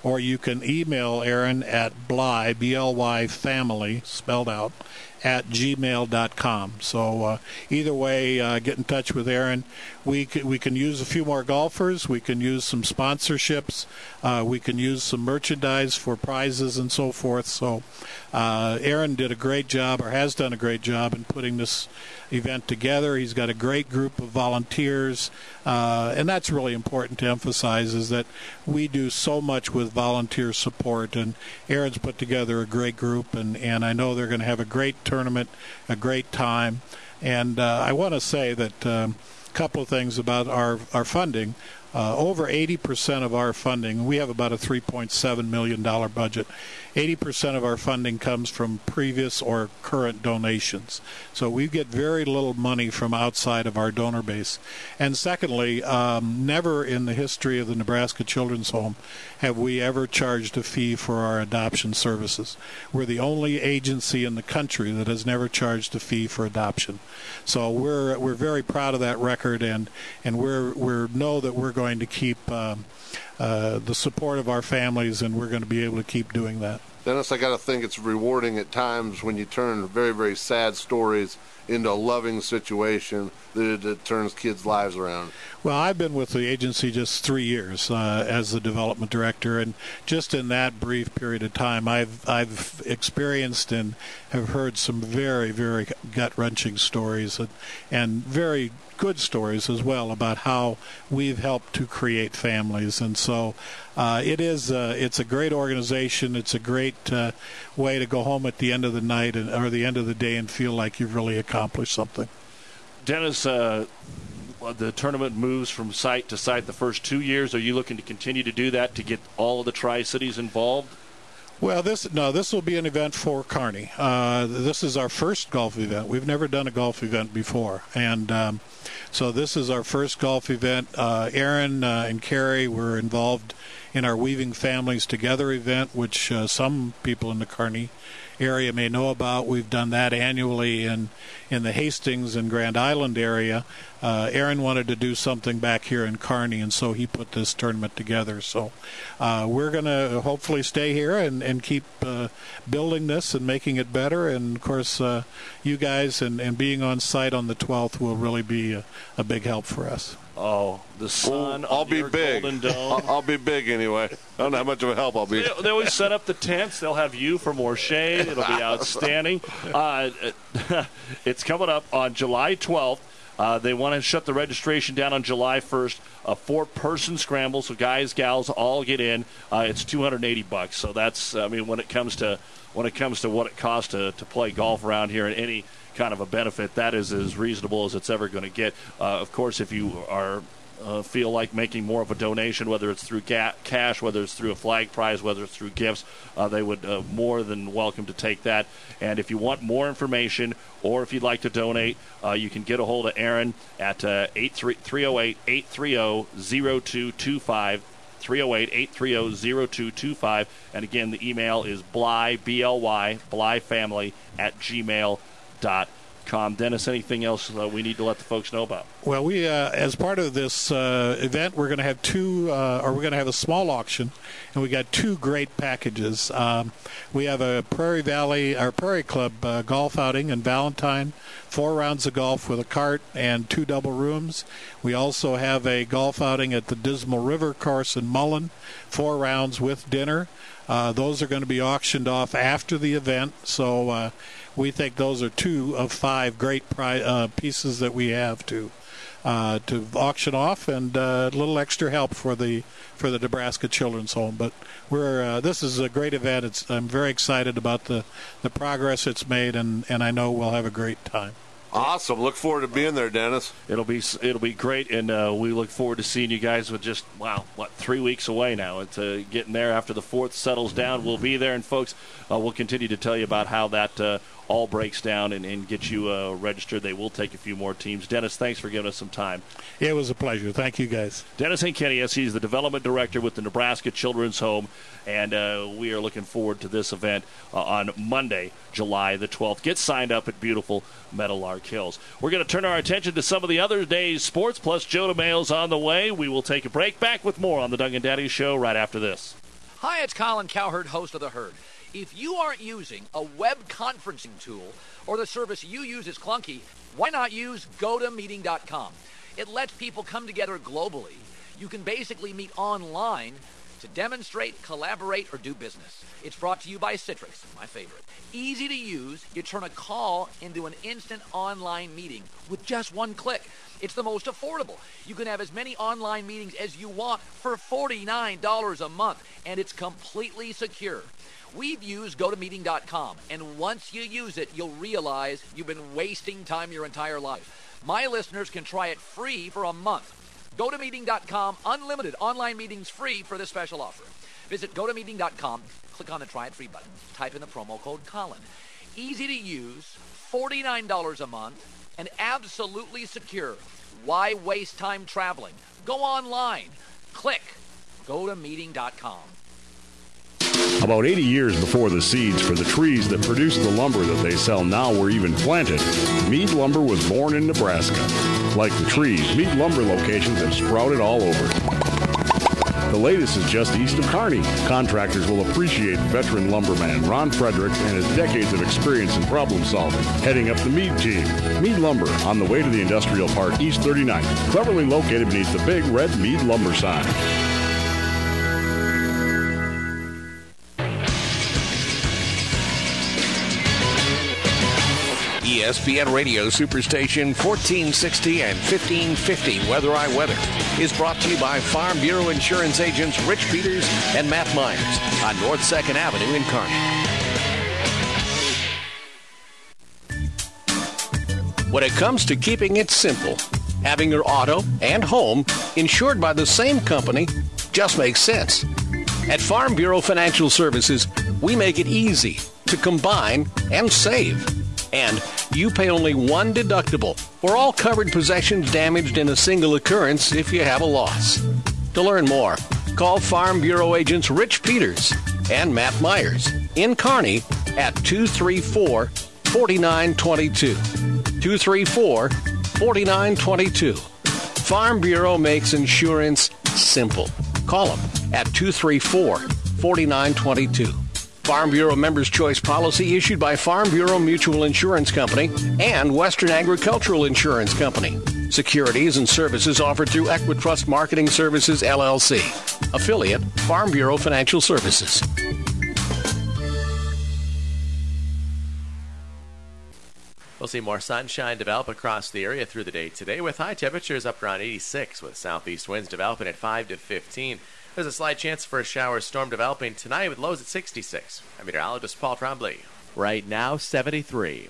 S1: or you can email Aaron at Bly, B-L-Y, family, spelled out, at gmail.com. So either way, get in touch with Aaron. We can use a few more golfers. We can use some sponsorships. We can use some merchandise for prizes and so forth. So Aaron did a great job, or has done a great job, in putting this event together. He's got a great group of volunteers, and that's really important to emphasize, is that we do so much with volunteer support, and Aaron's put together a great group, and I know they're going to have a great tournament, a great time. And I want to say that a couple of things about our funding. Over 80% of our funding, we have about a $3.7 million budget. 80% of our funding comes from previous or current donations. So we get very little money from outside of our donor base. And secondly, never in the history of the Nebraska Children's Home have we ever charged a fee for our adoption services. We're the only agency in the country that has never charged a fee for adoption. So we're very proud of that record, and we know that we're going to keep the support of our families, and we're going to be able to keep doing that.
S17: Dennis, I got to think it's rewarding at times when you turn very, very sad stories into a loving situation that turns kids' lives around.
S1: Well, I've been with the agency just 3 years as the development director, and just in that brief period of time, I've experienced and have heard some very, very gut-wrenching stories, and very good stories as well about how we've helped to create families. And so it's a great organization. It's a great way to go home at the end of the night or the end of the day and feel like you've really accomplished something.
S16: Dennis, the tournament moves from site to site the first 2 years. Are you looking to continue to do that to get all of the Tri-Cities involved?
S1: Well, this will be an event for Kearney. This is our first golf event. We've never done a golf event before, and so this is our first golf event. Aaron and Carrie were involved in our Weaving Families Together event, which some people in the Kearney area may know about. We've done that annually in the Hastings and Grand Island area. Aaron wanted to do something back here in Kearney, and so he put this tournament together. So we're going to hopefully stay here and keep building this and making it better. And, of course, you guys and being on site on the 12th will really be a big help for us.
S16: Oh, the sun!
S17: I'll be big.
S16: Golden Dome.
S17: I'll be big anyway. I don't know how much of a help I'll be.
S16: They always set up the tents. They'll have you for more shade. It'll be outstanding. It's coming up on July 12th. They want to shut the registration down on July 1st. A 4-person scramble, so guys, gals, all get in. It's $280. So that's, I mean, when it comes to what it costs to play golf around here and any kind of a benefit, that is as reasonable as it's ever going to get. Of course, if you are feel like making more of a donation, whether it's through cash, whether it's through a flag prize, whether it's through gifts, they would more than welcome to take that. And if you want more information, or if you'd like to donate, you can get a hold of Aaron at 308-830-0225. 308-830-0225. And again, the email is Bly, B-L-Y, BlyFamily at gmail.com. Dennis, anything else we need to let the folks know about?
S1: Well, we, as part of this event, we're going to have we're going to have a small auction, and we got 2 great packages. We have a Prairie Club golf outing in Valentine, 4 rounds of golf with a cart and 2 double rooms. We also have a golf outing at the Dismal River course in Mullen, 4 rounds with dinner. Those are going to be auctioned off after the event, so we think those are 2 of 5 great pieces that we have to auction off, and a little extra help for the Nebraska Children's Home. But this is a great event. I'm very excited about the progress it's made, and I know we'll have a great time.
S17: Awesome. Look forward to being there, Dennis.
S16: It'll be great, and we look forward to seeing you guys with just, 3 weeks away now. It's getting there after the 4th settles down. We'll be there, and folks, we'll continue to tell you about how that all breaks down and get you registered. They will take a few more teams. Dennis, thanks for giving us some time.
S1: It was a pleasure. Thank you, guys.
S16: Dennis Hinkenius, he's the development director with the Nebraska Children's Home, and we are looking forward to this event on Monday, July the 12th. Get signed up at beautiful Meadowlark Hills. We're going to turn our attention to some of the other day's sports, plus Joe DeMayo's on the way. We will take a break. Back with more on the Doug and Daddy Show right after this.
S2: Hi, it's Colin Cowherd, host of The Herd. If you aren't using a web conferencing tool or the service you use is clunky, why not use GoToMeeting.com? It lets people come together globally. You can basically meet online to demonstrate, collaborate, or do business. It's brought to you by Citrix, my favorite. Easy to use, you turn a call into an instant online meeting with just one click. It's the most affordable. You can have as many online meetings as you want for $49 a month, and it's completely secure. We've used GoToMeeting.com, and once you use it, you'll realize you've been wasting time your entire life. My listeners can try it free for a month. GoToMeeting.com, unlimited online meetings free for this special offer. Visit GoToMeeting.com, click on the Try It Free button, type in the promo code Colin. Easy to use, $49 a month, and absolutely secure. Why waste time traveling? Go online. Click GoToMeeting.com.
S4: About 80 years before the seeds for the trees that produce the lumber that they sell now were even planted, Mead Lumber was born in Nebraska. Like the trees, Mead Lumber locations have sprouted all over. The latest is just east of Kearney. Contractors will appreciate veteran lumberman Ron Fredericks and his decades of experience in problem solving, heading up the Mead team. Mead Lumber, on the way to the Industrial Park, East 39th, cleverly located beneath the big red Mead Lumber sign.
S26: ESPN Radio Superstation 1460 and 1550 Weather I Weather is brought to you by Farm Bureau Insurance agents Rich Peters and Matt Myers on North 2nd Avenue in Kearney. When it comes to keeping it simple, having your auto and home insured by the same company just makes sense. At Farm Bureau Financial Services, we make it easy to combine and save. And you pay only one deductible for all covered possessions damaged in a single occurrence if you have a loss. To learn more, call Farm Bureau agents Rich Peters and Matt Myers in Kearney at 234-4922. 234-4922. Farm Bureau makes insurance simple. Call them at 234-4922. Farm Bureau Members' Choice policy issued by Farm Bureau Mutual Insurance Company and Western Agricultural Insurance Company. Securities and services offered through Equitrust Marketing Services, LLC. Affiliate, Farm Bureau Financial Services.
S27: We'll see more sunshine develop across the area through the day today with high temperatures up around 86 with southeast winds developing at 5 to 15. There's a slight chance for a shower storm developing tonight with lows at 66. I'm meteorologist Paul Trombley. Right now, 73.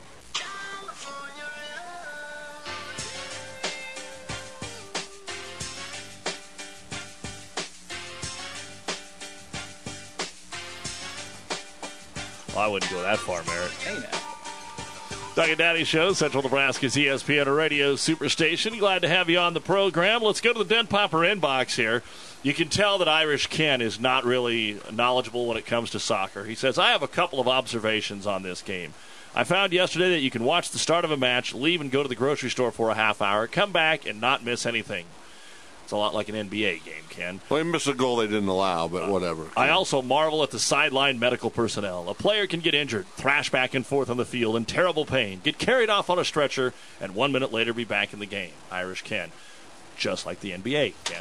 S16: Well, I wouldn't go that far, Merritt. Hey, now. Doug and Daddy Show, Central Nebraska's ESPN Radio Superstation. Glad to have you on the program. Let's go to the Den Popper inbox here. You can tell that Irish Ken is not really knowledgeable when it comes to soccer. He says, I have a couple of observations on this game. I found yesterday that you can watch the start of a match, leave and go to the grocery store for a half hour, come back and not miss anything. It's a lot like an NBA game, Ken.
S17: Well, they missed a goal they didn't allow, but whatever.
S16: I also marvel at the sideline medical personnel. A player can get injured, thrash back and forth on the field in terrible pain, get carried off on a stretcher, and 1 minute later be back in the game. Irish Ken. Just like the NBA, Ken.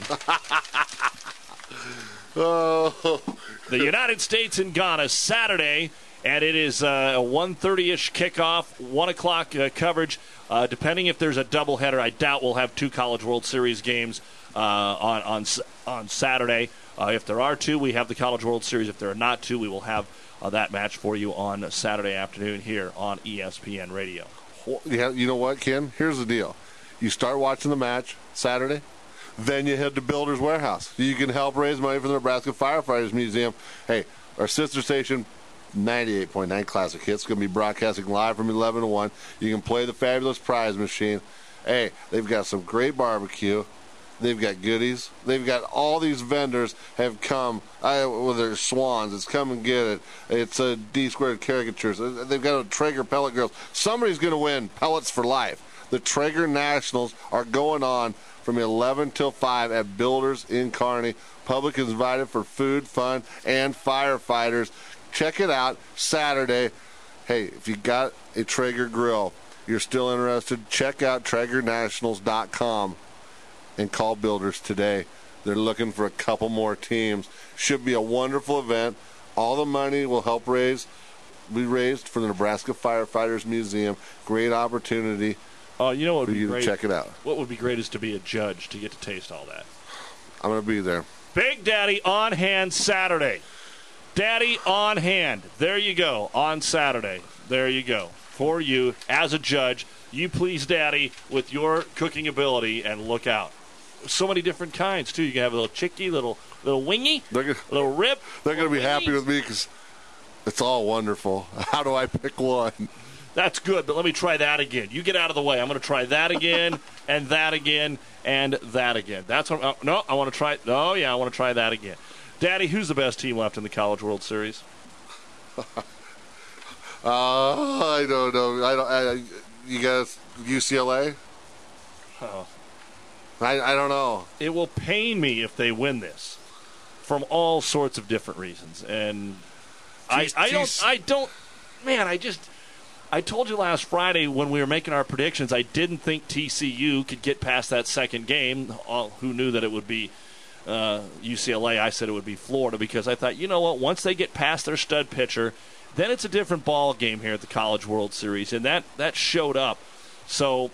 S17: Oh.
S16: The United States and Ghana, Saturday, and it is a 1:30-ish kickoff, 1 o'clock coverage. Depending if there's a doubleheader, I doubt we'll have two College World Series games on Saturday. If there are two, we have the College World Series. If there are not two, we will have that match for you on Saturday afternoon here on ESPN Radio.
S17: Yeah, you know what, Ken? Here's the deal. You start watching the match Saturday, then you head to Builders Warehouse. You can help raise money for the Nebraska Firefighters Museum. Hey, our sister station, 98.9 Classic Hits, going to be broadcasting live from 11 to 1. You can play the fabulous prize machine. Hey, they've got some great barbecue. They've got goodies. They've got all these vendors have come with their swans. It's come and get it. It's a D-squared caricatures. They've got a Traeger pellet grills. Somebody's going to win pellets for life. The Traeger Nationals are going on from 11 till 5 at Builders in Kearney. Public is invited for food, fun, and firefighters. Check it out Saturday. Hey, if you got a Traeger grill, you're still interested, check out TraegerNationals.com and call Builders today. They're looking for a couple more teams. Should be a wonderful event. All the money will help be raised for the Nebraska Firefighters Museum. Great opportunity.
S16: You know what would be great?
S17: Check it out.
S16: What would be great is to be a judge to get to taste all that.
S17: I'm going to be there.
S16: Big Daddy on hand Saturday. Daddy on hand. There you go. On Saturday. There you go. For you, as a judge, you please Daddy with your cooking ability and look out. So many different kinds, too. You can have a little chickie, little wingy, little rib.
S17: They're going to be happy with me because it's all wonderful. How do I pick one?
S16: That's good, but let me try that again. You get out of the way. I'm going to try that again, and that again, and that again. That's what. No, I want to try. Oh yeah, I want to try that again. Daddy, who's the best team left in the College World Series?
S17: I don't know. You guys, UCLA?
S16: Oh.
S17: I don't know.
S16: It will pain me if they win this, from all sorts of different reasons, and I don't. Man, I told you last Friday when we were making our predictions, I didn't think TCU could get past that second game. Who knew that it would be UCLA? I said it would be Florida because I thought, you know what, once they get past their stud pitcher, then it's a different ball game here at the College World Series, and that showed up. So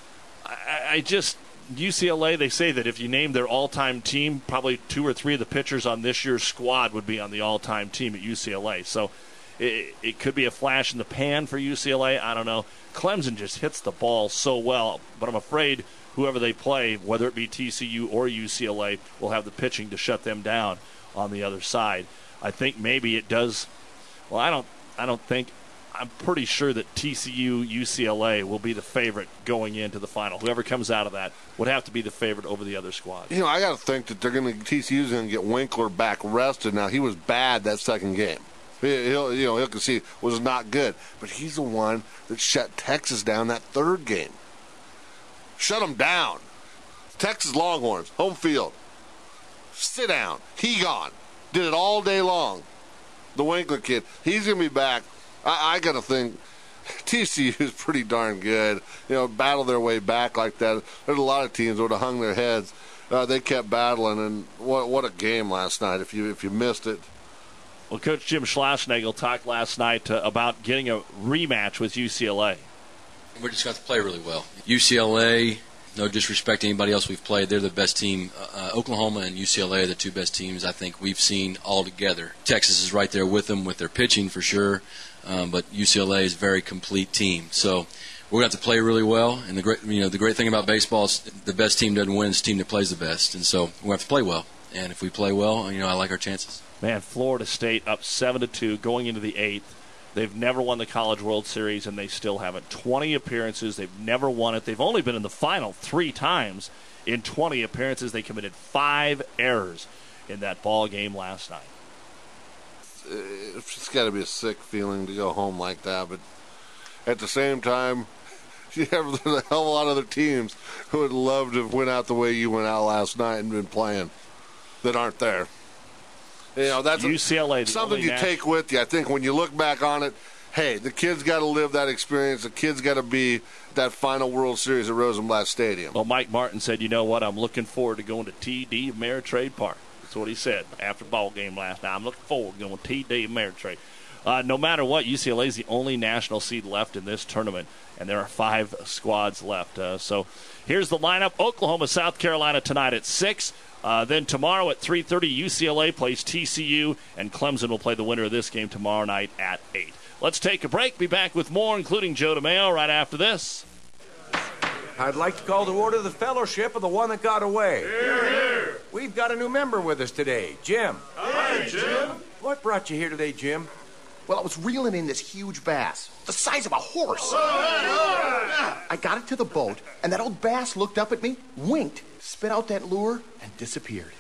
S16: I just UCLA, they say that if you name their all-time team, probably 2 or 3 of the pitchers on this year's squad would be on the all-time team at UCLA. So it could be a flash in the pan for UCLA. I don't know. Clemson just hits the ball so well, but I'm afraid whoever they play, whether it be TCU or UCLA, will have the pitching to shut them down on the other side. I think maybe it does. Well, I don't think. I'm pretty sure that TCU, UCLA will be the favorite going into the final. Whoever comes out of that would have to be the favorite over the other squads.
S17: You know, I got to think that TCU's going to get Winkler back rested. Now, he was bad that second game. He'll concede was not good, but he's the one that shut Texas down that third game. Shut them down. Texas Longhorns, home field. Sit down. He gone. Did it all day long. The Winkler kid, he's going to be back. I got to think TCU is pretty darn good. You know, battle their way back like that. There's a lot of teams that would have hung their heads. They kept battling, and what a game last night. If you missed it.
S16: Well, Coach Jim Schlossnagel talked last night about getting a rematch with UCLA.
S6: We just got to play really well. UCLA, no disrespect to anybody else we've played, they're the best team. Oklahoma and UCLA are the 2 best teams I think we've seen all together. Texas is right there with them with their pitching for sure, but UCLA is a very complete team. So we're going to have to play really well. And the great thing about baseball is the best team doesn't win; it's the team that plays the best. And so we're going to have to play well. And if we play well, I like our chances.
S16: Man, Florida State up 7-2 going into the 8th. They've never won the College World Series, and they still haven't. 20 appearances. They've never won it. They've only been in the final 3 times in 20 appearances. They committed 5 errors in that ball game last night.
S17: It's got to be a sick feeling to go home like that, but at the same time, there's a hell of a lot of other teams who would love to have went out the way you went out last night and been playing that aren't there. That's
S16: UCLA,
S17: something you take with you. I think when you look back on it, hey, the kid's got to live that experience. The kid's got to be that final World Series at Rosenblatt Stadium.
S16: Well, Mike Martin said, you know what, I'm looking forward to going to TD Ameritrade Park. That's what he said after the ball game last night. I'm looking forward to going to TD Ameritrade. No matter what, UCLA is the only national seed left in this tournament, and there are 5 squads left. So here's the lineup. Oklahoma, South Carolina tonight at 6. Then tomorrow at 3:30, UCLA plays TCU, and Clemson will play the winner of this game tomorrow night at 8. Let's take a break. Be back with more, including Joe DeMeo, right after this.
S7: I'd like to call to order the fellowship of the one that got away.
S3: Hear, hear.
S7: We've got a new member with us today, Jim.
S3: Hi, Jim.
S7: What brought you here today, Jim?
S8: Well, I was reeling in this huge bass, the size of a horse. I got it to the boat, and that old bass looked up at me, winked, spit out that lure, and disappeared.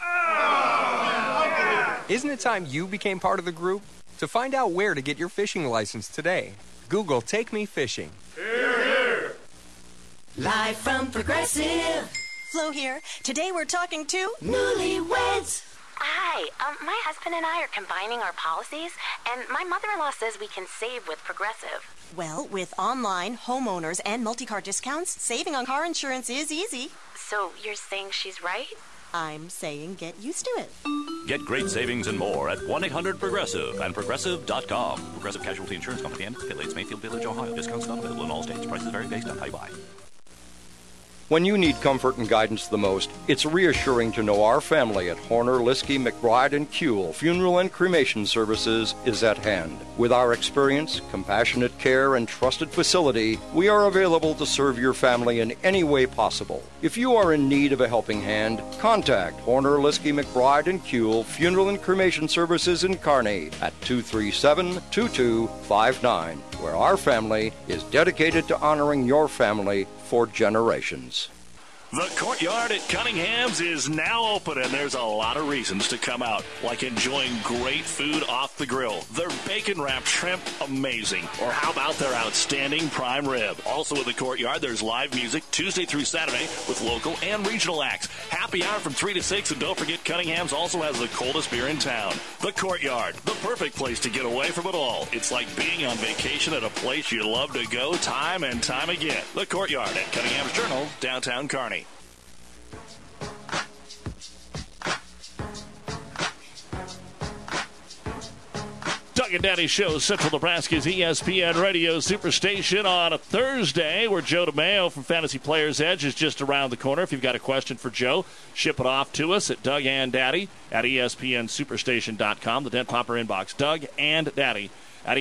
S9: Isn't it time you became part of the group? To find out where to get your fishing license today, Google Take Me Fishing.
S3: Hear, hear.
S11: Live from Progressive. Flo here. Today we're talking to
S12: Newlyweds. Hi, my husband and I are combining our policies, and my mother-in-law says we can save with Progressive.
S11: Well, with online, homeowners, and multi-car discounts, saving on car insurance is easy.
S12: So you're saying she's right?
S11: I'm saying get used to it.
S13: Get great savings and more at 1-800-PROGRESSIVE and Progressive.com. Progressive Casualty Insurance Company and affiliates, Mayfield Village, Ohio. Discounts not available in all states. Prices vary based on how you buy.
S14: When you need comfort and guidance the most, it's reassuring to know our family at Horner, Liskey, McBride, and Kuehl Funeral and Cremation Services is at hand. With our experience, compassionate care, and trusted facility, we are available to serve your family in any way possible. If you are in need of a helping hand, contact Horner, Liskey, McBride, and Kuehl Funeral and Cremation Services in Kearney at 237-2259, where our family is dedicated to honoring your family for generations.
S16: The Courtyard at Cunningham's is now open, and there's a lot of reasons to come out, like enjoying great food off the grill, their bacon-wrapped shrimp, amazing, or how about their outstanding prime rib. Also at the Courtyard, there's live music Tuesday through Saturday with local and regional acts. Happy hour from 3 to 6, and don't forget Cunningham's also has the coldest beer in town. The Courtyard, the perfect place to get away from it all. It's like being on vacation at a place you love to go time and time again. The Courtyard at Cunningham's Journal, downtown Kearney. Doug and Daddy Show, Central Nebraska's ESPN Radio Superstation on a Thursday, where Joe DeMeo from Fantasy Players Edge is just around the corner. If you've got a question for Joe, ship it off to us at Doug and Daddy at ESPNSuperstation.com. The Dent Popper inbox, Doug and Daddy at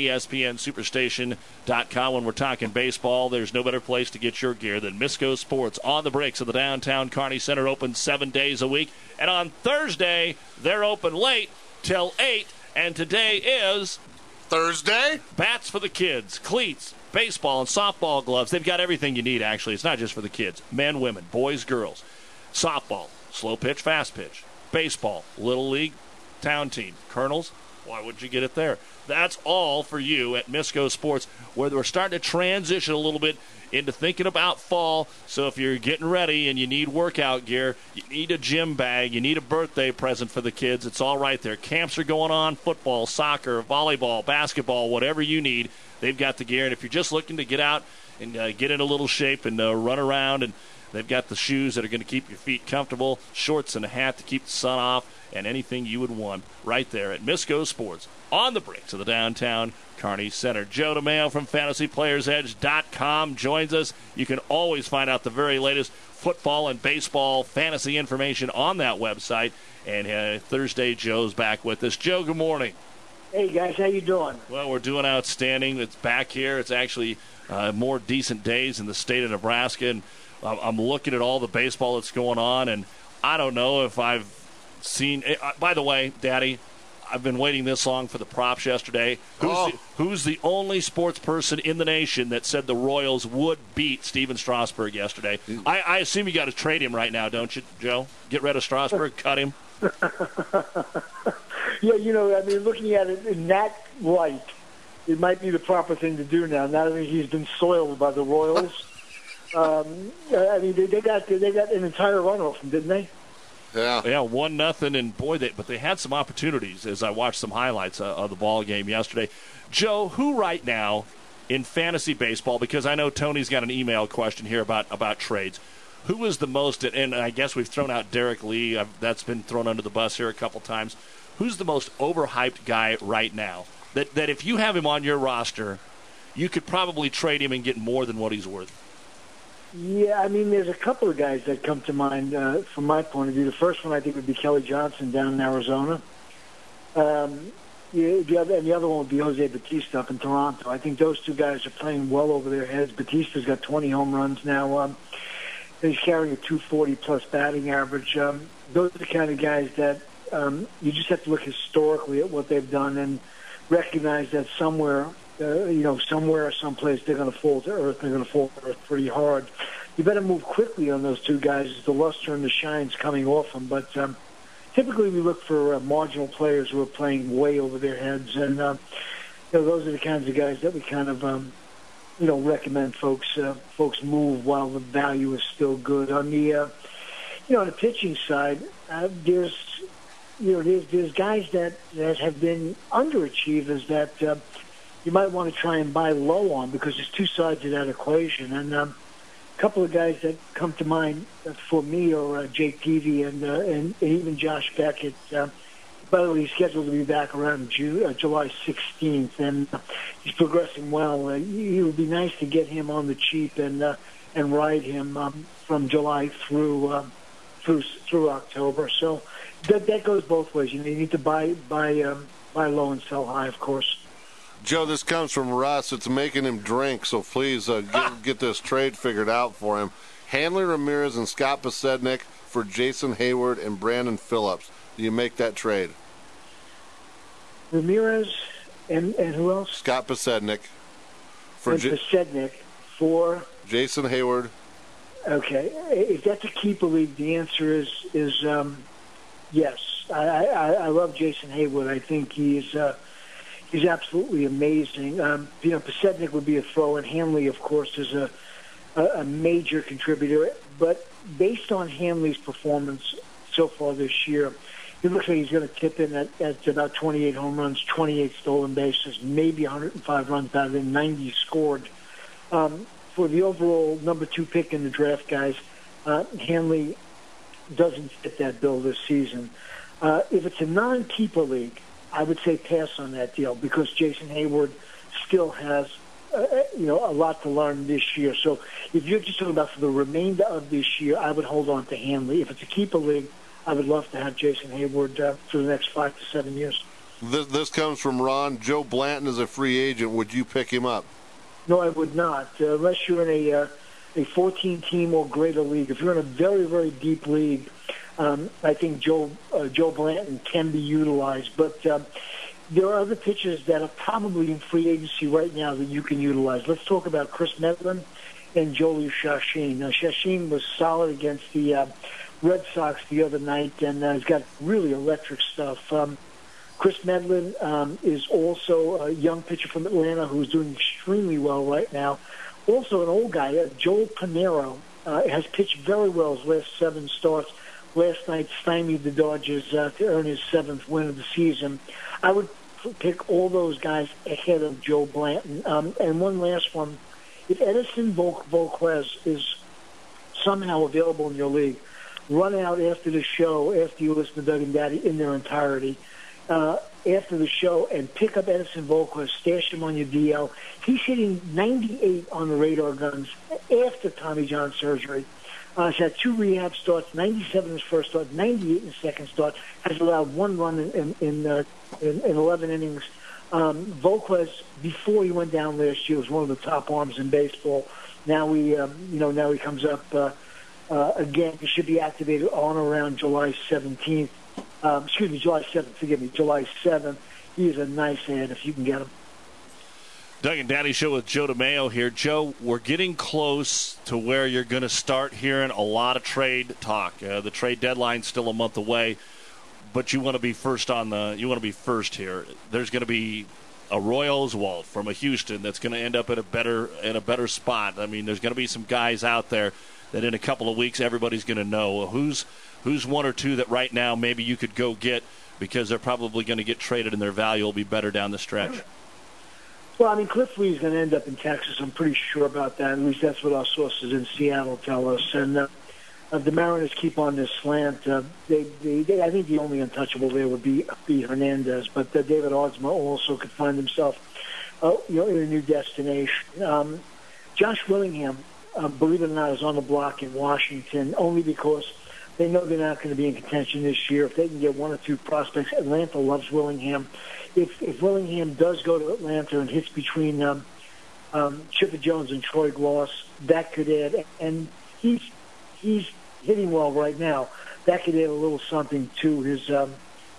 S16: ESPNSuperstation.com. When we're talking baseball, there's no better place to get your gear than Misco Sports. On the Bricks of the downtown Kearney Center, open 7 days a week. And on Thursday, they're open late till 8. And today is
S17: Thursday.
S16: Bats for the kids, cleats, baseball, and softball gloves. They've got everything you need, actually. It's not just for the kids. Men, women, boys, girls. Softball, slow pitch, fast pitch. Baseball, little league, town team. Colonels, why wouldn't you get it there? That's all for you at Misco Sports, where we're starting to transition a little bit into thinking about fall. So if you're getting ready and you need workout gear, you need a gym bag, you need a birthday present for the kids, it's all right there. Camps are going on, football, soccer, volleyball, basketball, whatever you need, they've got the gear. And if you're just looking to get out and get in a little shape and run around, and they've got the shoes that are going to keep your feet comfortable, shorts and a hat to keep the sun off, and anything you would want right there at Misco Sports on the Bricks of the downtown Kearney Center. Joe DeMeo from FantasyPlayersEdge.com joins us. You can always find out the very latest football and baseball fantasy information on that website. And Thursday, Joe's back with us. Joe, good morning.
S15: Hey, guys. How you doing?
S16: Well, we're doing outstanding. It's back here. It's actually more decent days in the state of Nebraska. And I'm looking at all the baseball that's going on, and I don't know if I've seen by the way, Daddy, I've been waiting this long for the props yesterday. Who's the only sports person in the nation that said the Royals would beat Steven Strasburg yesterday? I assume you got to trade him right now, don't you, Joe? Get rid of Strasburg, cut him.
S15: Yeah, looking at it in that light, it might be the proper thing to do now. Now that he's been soiled by the Royals, they got an entire run off him, didn't they?
S17: Yeah,
S16: 1-0, and boy, but they had some opportunities as I watched some highlights of the ball game yesterday. Joe, who right now in fantasy baseball, because I know Tony's got an email question here about trades, who is the most, and I guess we've thrown out Derek Lee, that's been thrown under the bus here a couple times, who's the most overhyped guy right now that if you have him on your roster, you could probably trade him and get more than what he's worth?
S15: Yeah, there's a couple of guys that come to mind from my point of view. The first one I think would be Kelly Johnson down in Arizona. The other one would be Jose Bautista up in Toronto. I think those two guys are playing well over their heads. Bautista's got 20 home runs now. He's carrying a 240-plus batting average. Those are the kind of guys that you just have to look historically at what they've done and recognize that somewhere or someplace they're going to fall to earth. They're going to fall to earth pretty hard. You better move quickly on those two guys as the luster and the shine's coming off them. But typically we look for marginal players who are playing way over their heads. And, those are the kinds of guys that we kind of, recommend folks move while the value is still good. On the on the pitching side, there's guys that have been underachievers that you might want to try and buy low on because there's two sides of that equation. And a couple of guys that come to mind for me are Jake Peavy and even Josh Beckett. By the way, he's scheduled to be back around July 16th, and he's progressing well. It would be nice to get him on the cheap and ride him from July through October. So that goes both ways. You need to buy low and sell high, of course.
S17: Joe, this comes from Russ. It's making him drink, so please get this trade figured out for him. Hanley Ramirez and Scott Pasednik for Jason Hayward and Brandon Phillips. Do you make that trade?
S15: Ramirez and who else?
S17: Scott Pasednik.
S15: Pasednik for
S17: Jason Hayward.
S15: Okay. If that's a keeper league, the answer is yes. I love Jason Hayward. I think he's absolutely amazing. Pasednik would be a throw, and Hanley, of course, is a major contributor. But based on Hanley's performance so far this year, it looks like he's going to tip in at about 28 home runs, 28 stolen bases, maybe 105 runs out of it, 90 scored. For the overall number 2 pick in the draft, guys, Hanley doesn't fit that bill this season. If it's a non-keeper league, I would say pass on that deal because Jason Hayward still has, a lot to learn this year. So if you're just talking about for the remainder of this year, I would hold on to Hanley. If it's a keeper league, I would love to have Jason Hayward for the next 5 to 7 years.
S17: This comes from Ron. Joe Blanton is a free agent. Would you pick him up?
S15: No, I would not. Unless you're in a 14-team or greater league. If you're in a very, very deep league, I think Joe Blanton can be utilized. But there are other pitchers that are probably in free agency right now that you can utilize. Let's talk about Chris Medlin and Jolie Chachin. Now, Chachin was solid against the Red Sox the other night, and he's got really electric stuff. Chris Medlin is also a young pitcher from Atlanta who's doing extremely well right now. Also an old guy, Joel Pinheiro, has pitched very well his last 7 starts. Last night stymied the Dodgers to earn his 7th win of the season. I would pick all those guys ahead of Joe Blanton. And one last one. If Edison Volquez is somehow available in your league, run out after the show, after you listen to Doug and Daddy in their entirety, after the show, and pick up Edison Volquez, stash him on your DL. He's hitting 98 on the radar guns after Tommy John surgery. He's had 2 rehab starts, 97 in his first start, 98 in his second start, has allowed 1 run in 11 innings. Volquez, before he went down last year, was one of the top arms in baseball. Now he comes up again. He should be activated on around July 17th. July 7th. Forgive me, July 7th. He is a nice ad if you can get him.
S16: Doug and Daddy Show with Joe DeMayo here. Joe, we're getting close to where you're going to start hearing a lot of trade talk. The trade deadline's still a month away, but you want to be first here. There's going to be a Roy Oswalt from a Houston that's going to end up in a better spot. I mean, there's going to be some guys out there that in a couple of weeks everybody's going to know who's 1 or 2 that right now maybe you could go get because they're probably going to get traded and their value will be better down the stretch.
S15: Well, I mean, Cliff Lee is going to end up in Texas. I'm pretty sure about that. At least that's what our sources in Seattle tell us. And the Mariners keep on this slant. I think the only untouchable there would be Hernandez. But David Osmer also could find himself, in a new destination. Josh Willingham, believe it or not, is on the block in Washington only because they know they're not going to be in contention this year. If they can get 1 or 2 prospects, Atlanta loves Willingham. If Willingham does go to Atlanta and hits between Chipper Jones and Troy Gloss, that could add, and he's hitting well right now. That could add a little something to his, to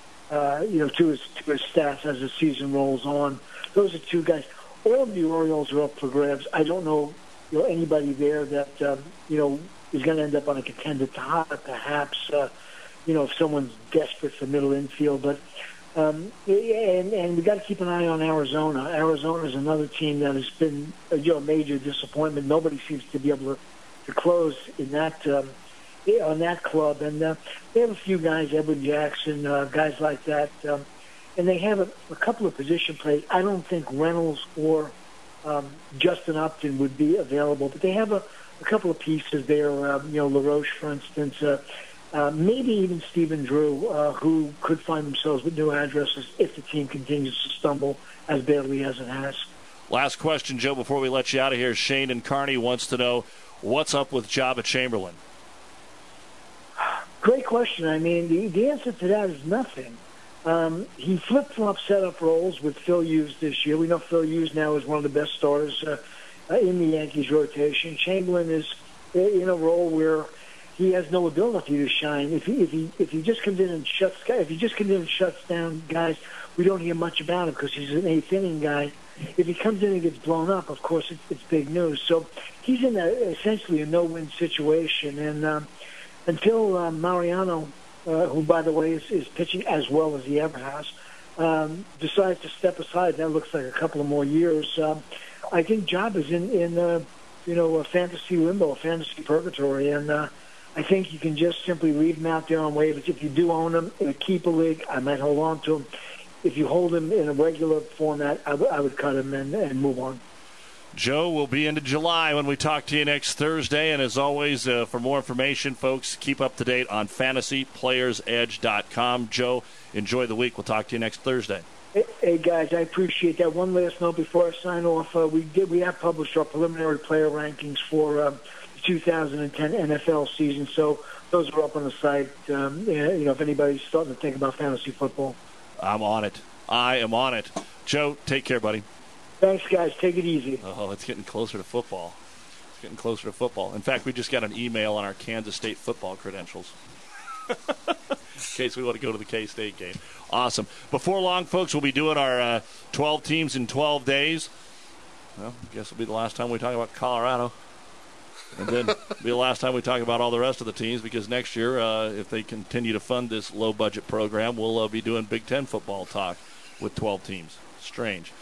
S15: his stats as the season rolls on. Those are 2 guys. All of the Orioles are up for grabs. I don't know, anybody there that is going to end up on a contender top, perhaps. If someone's desperate for middle infield, but. And we got to keep an eye on Arizona. Arizona is another team that has been a major disappointment. Nobody seems to be able to close in that on that club, and they have a few guys, Edwin Jackson, guys like that, and they have a couple of position players. I don't think Reynolds or Justin Upton would be available, but they have a couple of pieces there. LaRoche, for instance, maybe even Stephen Drew, who could find themselves with new addresses if the team continues to stumble as badly as it has.
S16: Last question, Joe, before we let you out of here. Shane and Kearney wants to know, what's up with Jabba Chamberlain?
S15: Great question. I mean, the answer to that is nothing. He flip-flopped setup roles with Phil Hughes this year. We know Phil Hughes now is one of the best starters in the Yankees rotation. Chamberlain is in a role where he has no ability to shine. If he just comes in and shuts down guys, we don't hear much about him because he's an eighth inning guy. If he comes in and gets blown up, of course it's big news. So he's in essentially a no-win situation, and until Mariano, who, by the way, is pitching as well as he ever has, decides to step aside, that looks like a couple of more years. I think Job is in a fantasy limbo, a fantasy purgatory, and I think you can just simply leave him out there on waivers. If you do own him in a keeper league, I might hold on to him. If you hold him in a regular format, I would cut him and move on.
S16: Joe, we'll be into July when we talk to you next Thursday. And as always, for more information, folks, keep up to date on fantasyplayersedge.com. Joe, enjoy the week. We'll talk to you next Thursday.
S15: Hey, guys, I appreciate that. One last note before I sign off. We have published our preliminary player rankings for the 2010 NFL season. So those are up on the site, if anybody's starting to think about fantasy football.
S16: I'm on it. I am on it. Joe, take care, buddy.
S15: Thanks, guys. Take it easy.
S16: Oh, it's getting closer to football. It's getting closer to football. In fact, we just got an email on our Kansas State football credentials. In case we want to go to the K-State game. Awesome. Before long, folks, we'll be doing our 12 teams in 12 days. Well, I guess it'll be the last time we talk about Colorado. And then it'll be the last time we talk about all the rest of the teams, because next year, if they continue to fund this low-budget program, we'll be doing Big Ten football talk with 12 teams. Strange.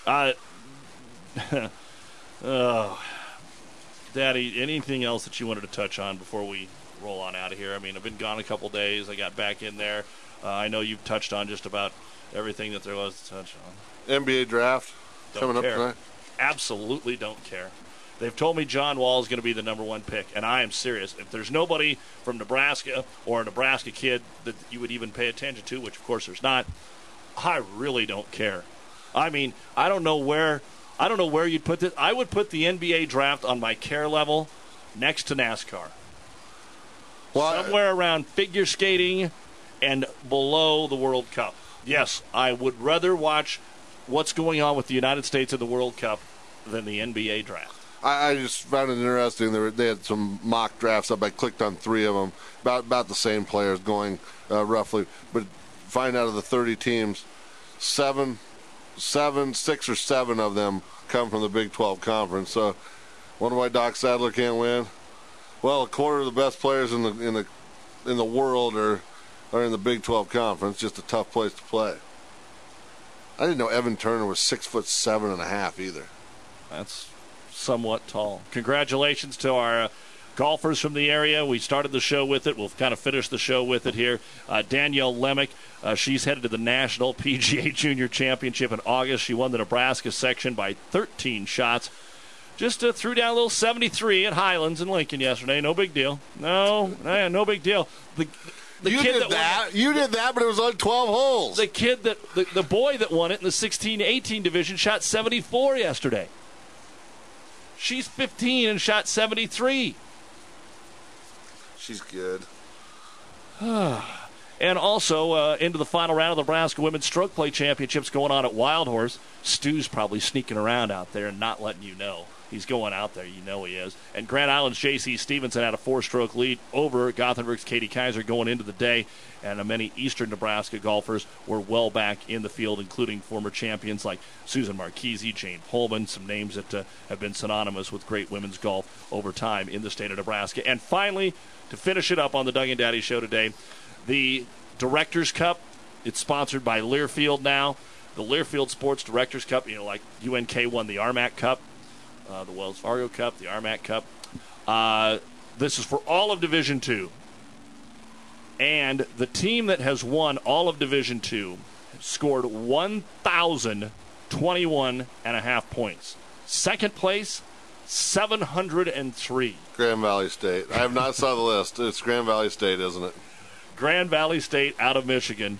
S16: Daddy, anything else that you wanted to touch on before we roll on out of here? I mean, I've been gone a couple days. I got back in there. I know you've touched on just about everything that there was to touch on.
S17: NBA draft coming up tonight.
S16: Absolutely don't care. They've told me John Wall is going to be the number one pick, and I am serious. If there's nobody from Nebraska or a Nebraska kid that you would even pay attention to, which of course there's not, I really don't care. I mean, I don't know where you'd put this. I would put the NBA draft on my care level next to NASCAR. Well, somewhere around figure skating and below the World Cup. Yes, I would rather watch what's going on with the United States in the World Cup than the NBA draft.
S17: I just found it interesting. They had some mock drafts up. I clicked on 3 of them, about the same players going roughly. But find out of the 30 teams, 6 or 7 of them come from the Big 12 Conference. So, wonder why Doc Sadler can't win? Well, a quarter of the best players in the world are in the Big 12 Conference. Just a tough place to play. I didn't know Evan Turner was 6'7.5" either.
S16: That's somewhat tall. Congratulations to our golfers from the area. We started the show with it. We'll kind of finish the show with it here. Danielle Lemick, she's headed to the National PGA Junior Championship in August. She won the Nebraska section by 13 shots. Just threw down a little 73 at Highlands in Lincoln yesterday. No big deal. No big deal.
S17: You did that, but it was on 12 holes.
S16: The kid the boy that won it in the 16-18 division shot 74 yesterday. She's 15 and shot 73.
S17: She's good.
S16: And also into the final round of the Nebraska Women's Stroke Play Championships going on at Wild Horse. Stu's probably sneaking around out there and not letting you know. He's going out there. You know he is. And Grand Island's J.C. Stevenson had a 4-stroke lead over Gothenburg's Katie Kaiser going into the day. And many eastern Nebraska golfers were well back in the field, including former champions like Susan Marchese, Jane Holman, some names that have been synonymous with great women's golf over time in the state of Nebraska. And finally, to finish it up on the Doug and Daddy Show today, the Directors' Cup. It's sponsored by Learfield now. The Learfield Sports Directors' Cup, like UNK won the RMAC Cup, the Wells Fargo Cup, the RMAC Cup. This is for all of Division II. And the team that has won all of Division II scored 1,021.5 points. Second place, 703.
S17: Grand Valley State. I have not saw the list. It's Grand Valley State, isn't it?
S16: Grand Valley State out of Michigan,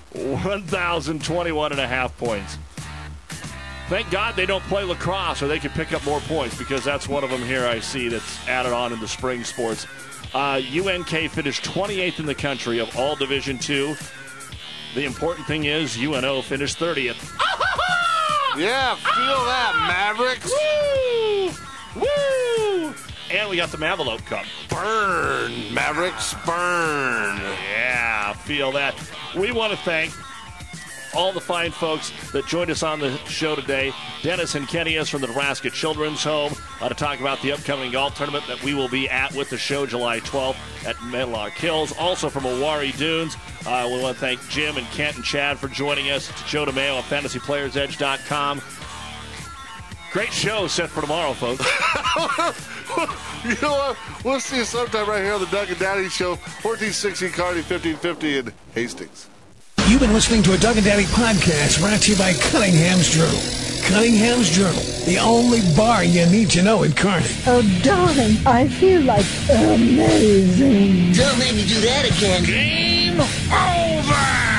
S16: 1,021.5 points. Thank God they don't play lacrosse, or they can pick up more points, because that's one of them here I see that's added on in the spring sports. UNK finished 28th in the country of all Division II. The important thing is UNO finished 30th.
S17: Yeah, feel that, Mavericks.
S16: Woo! Woo! And we got the Mavalope Cup.
S17: Burn, Mavericks, burn.
S16: Yeah, feel that. We want to thank all the fine folks that joined us on the show today. Dennis and Kenny from the Nebraska Children's Home to talk about the upcoming golf tournament that we will be at with the show July 12th at Medlock Hills. Also from Awari Dunes, we want to thank Jim and Kent and Chad for joining us. To Joe DeMeo of FantasyPlayersEdge.com. Great show set for tomorrow, folks.
S17: You know what? We'll see you sometime right here on the Doug and Daddy Show, 1460 Kearney, 1550 in Hastings.
S5: You've been listening to a Doug and Daddy podcast brought to you by Cunningham's Journal. Cunningham's Journal, the only bar you need to know in Kearney.
S10: Oh, darling, I feel like amazing.
S5: Don't make me do that again.
S16: Game over!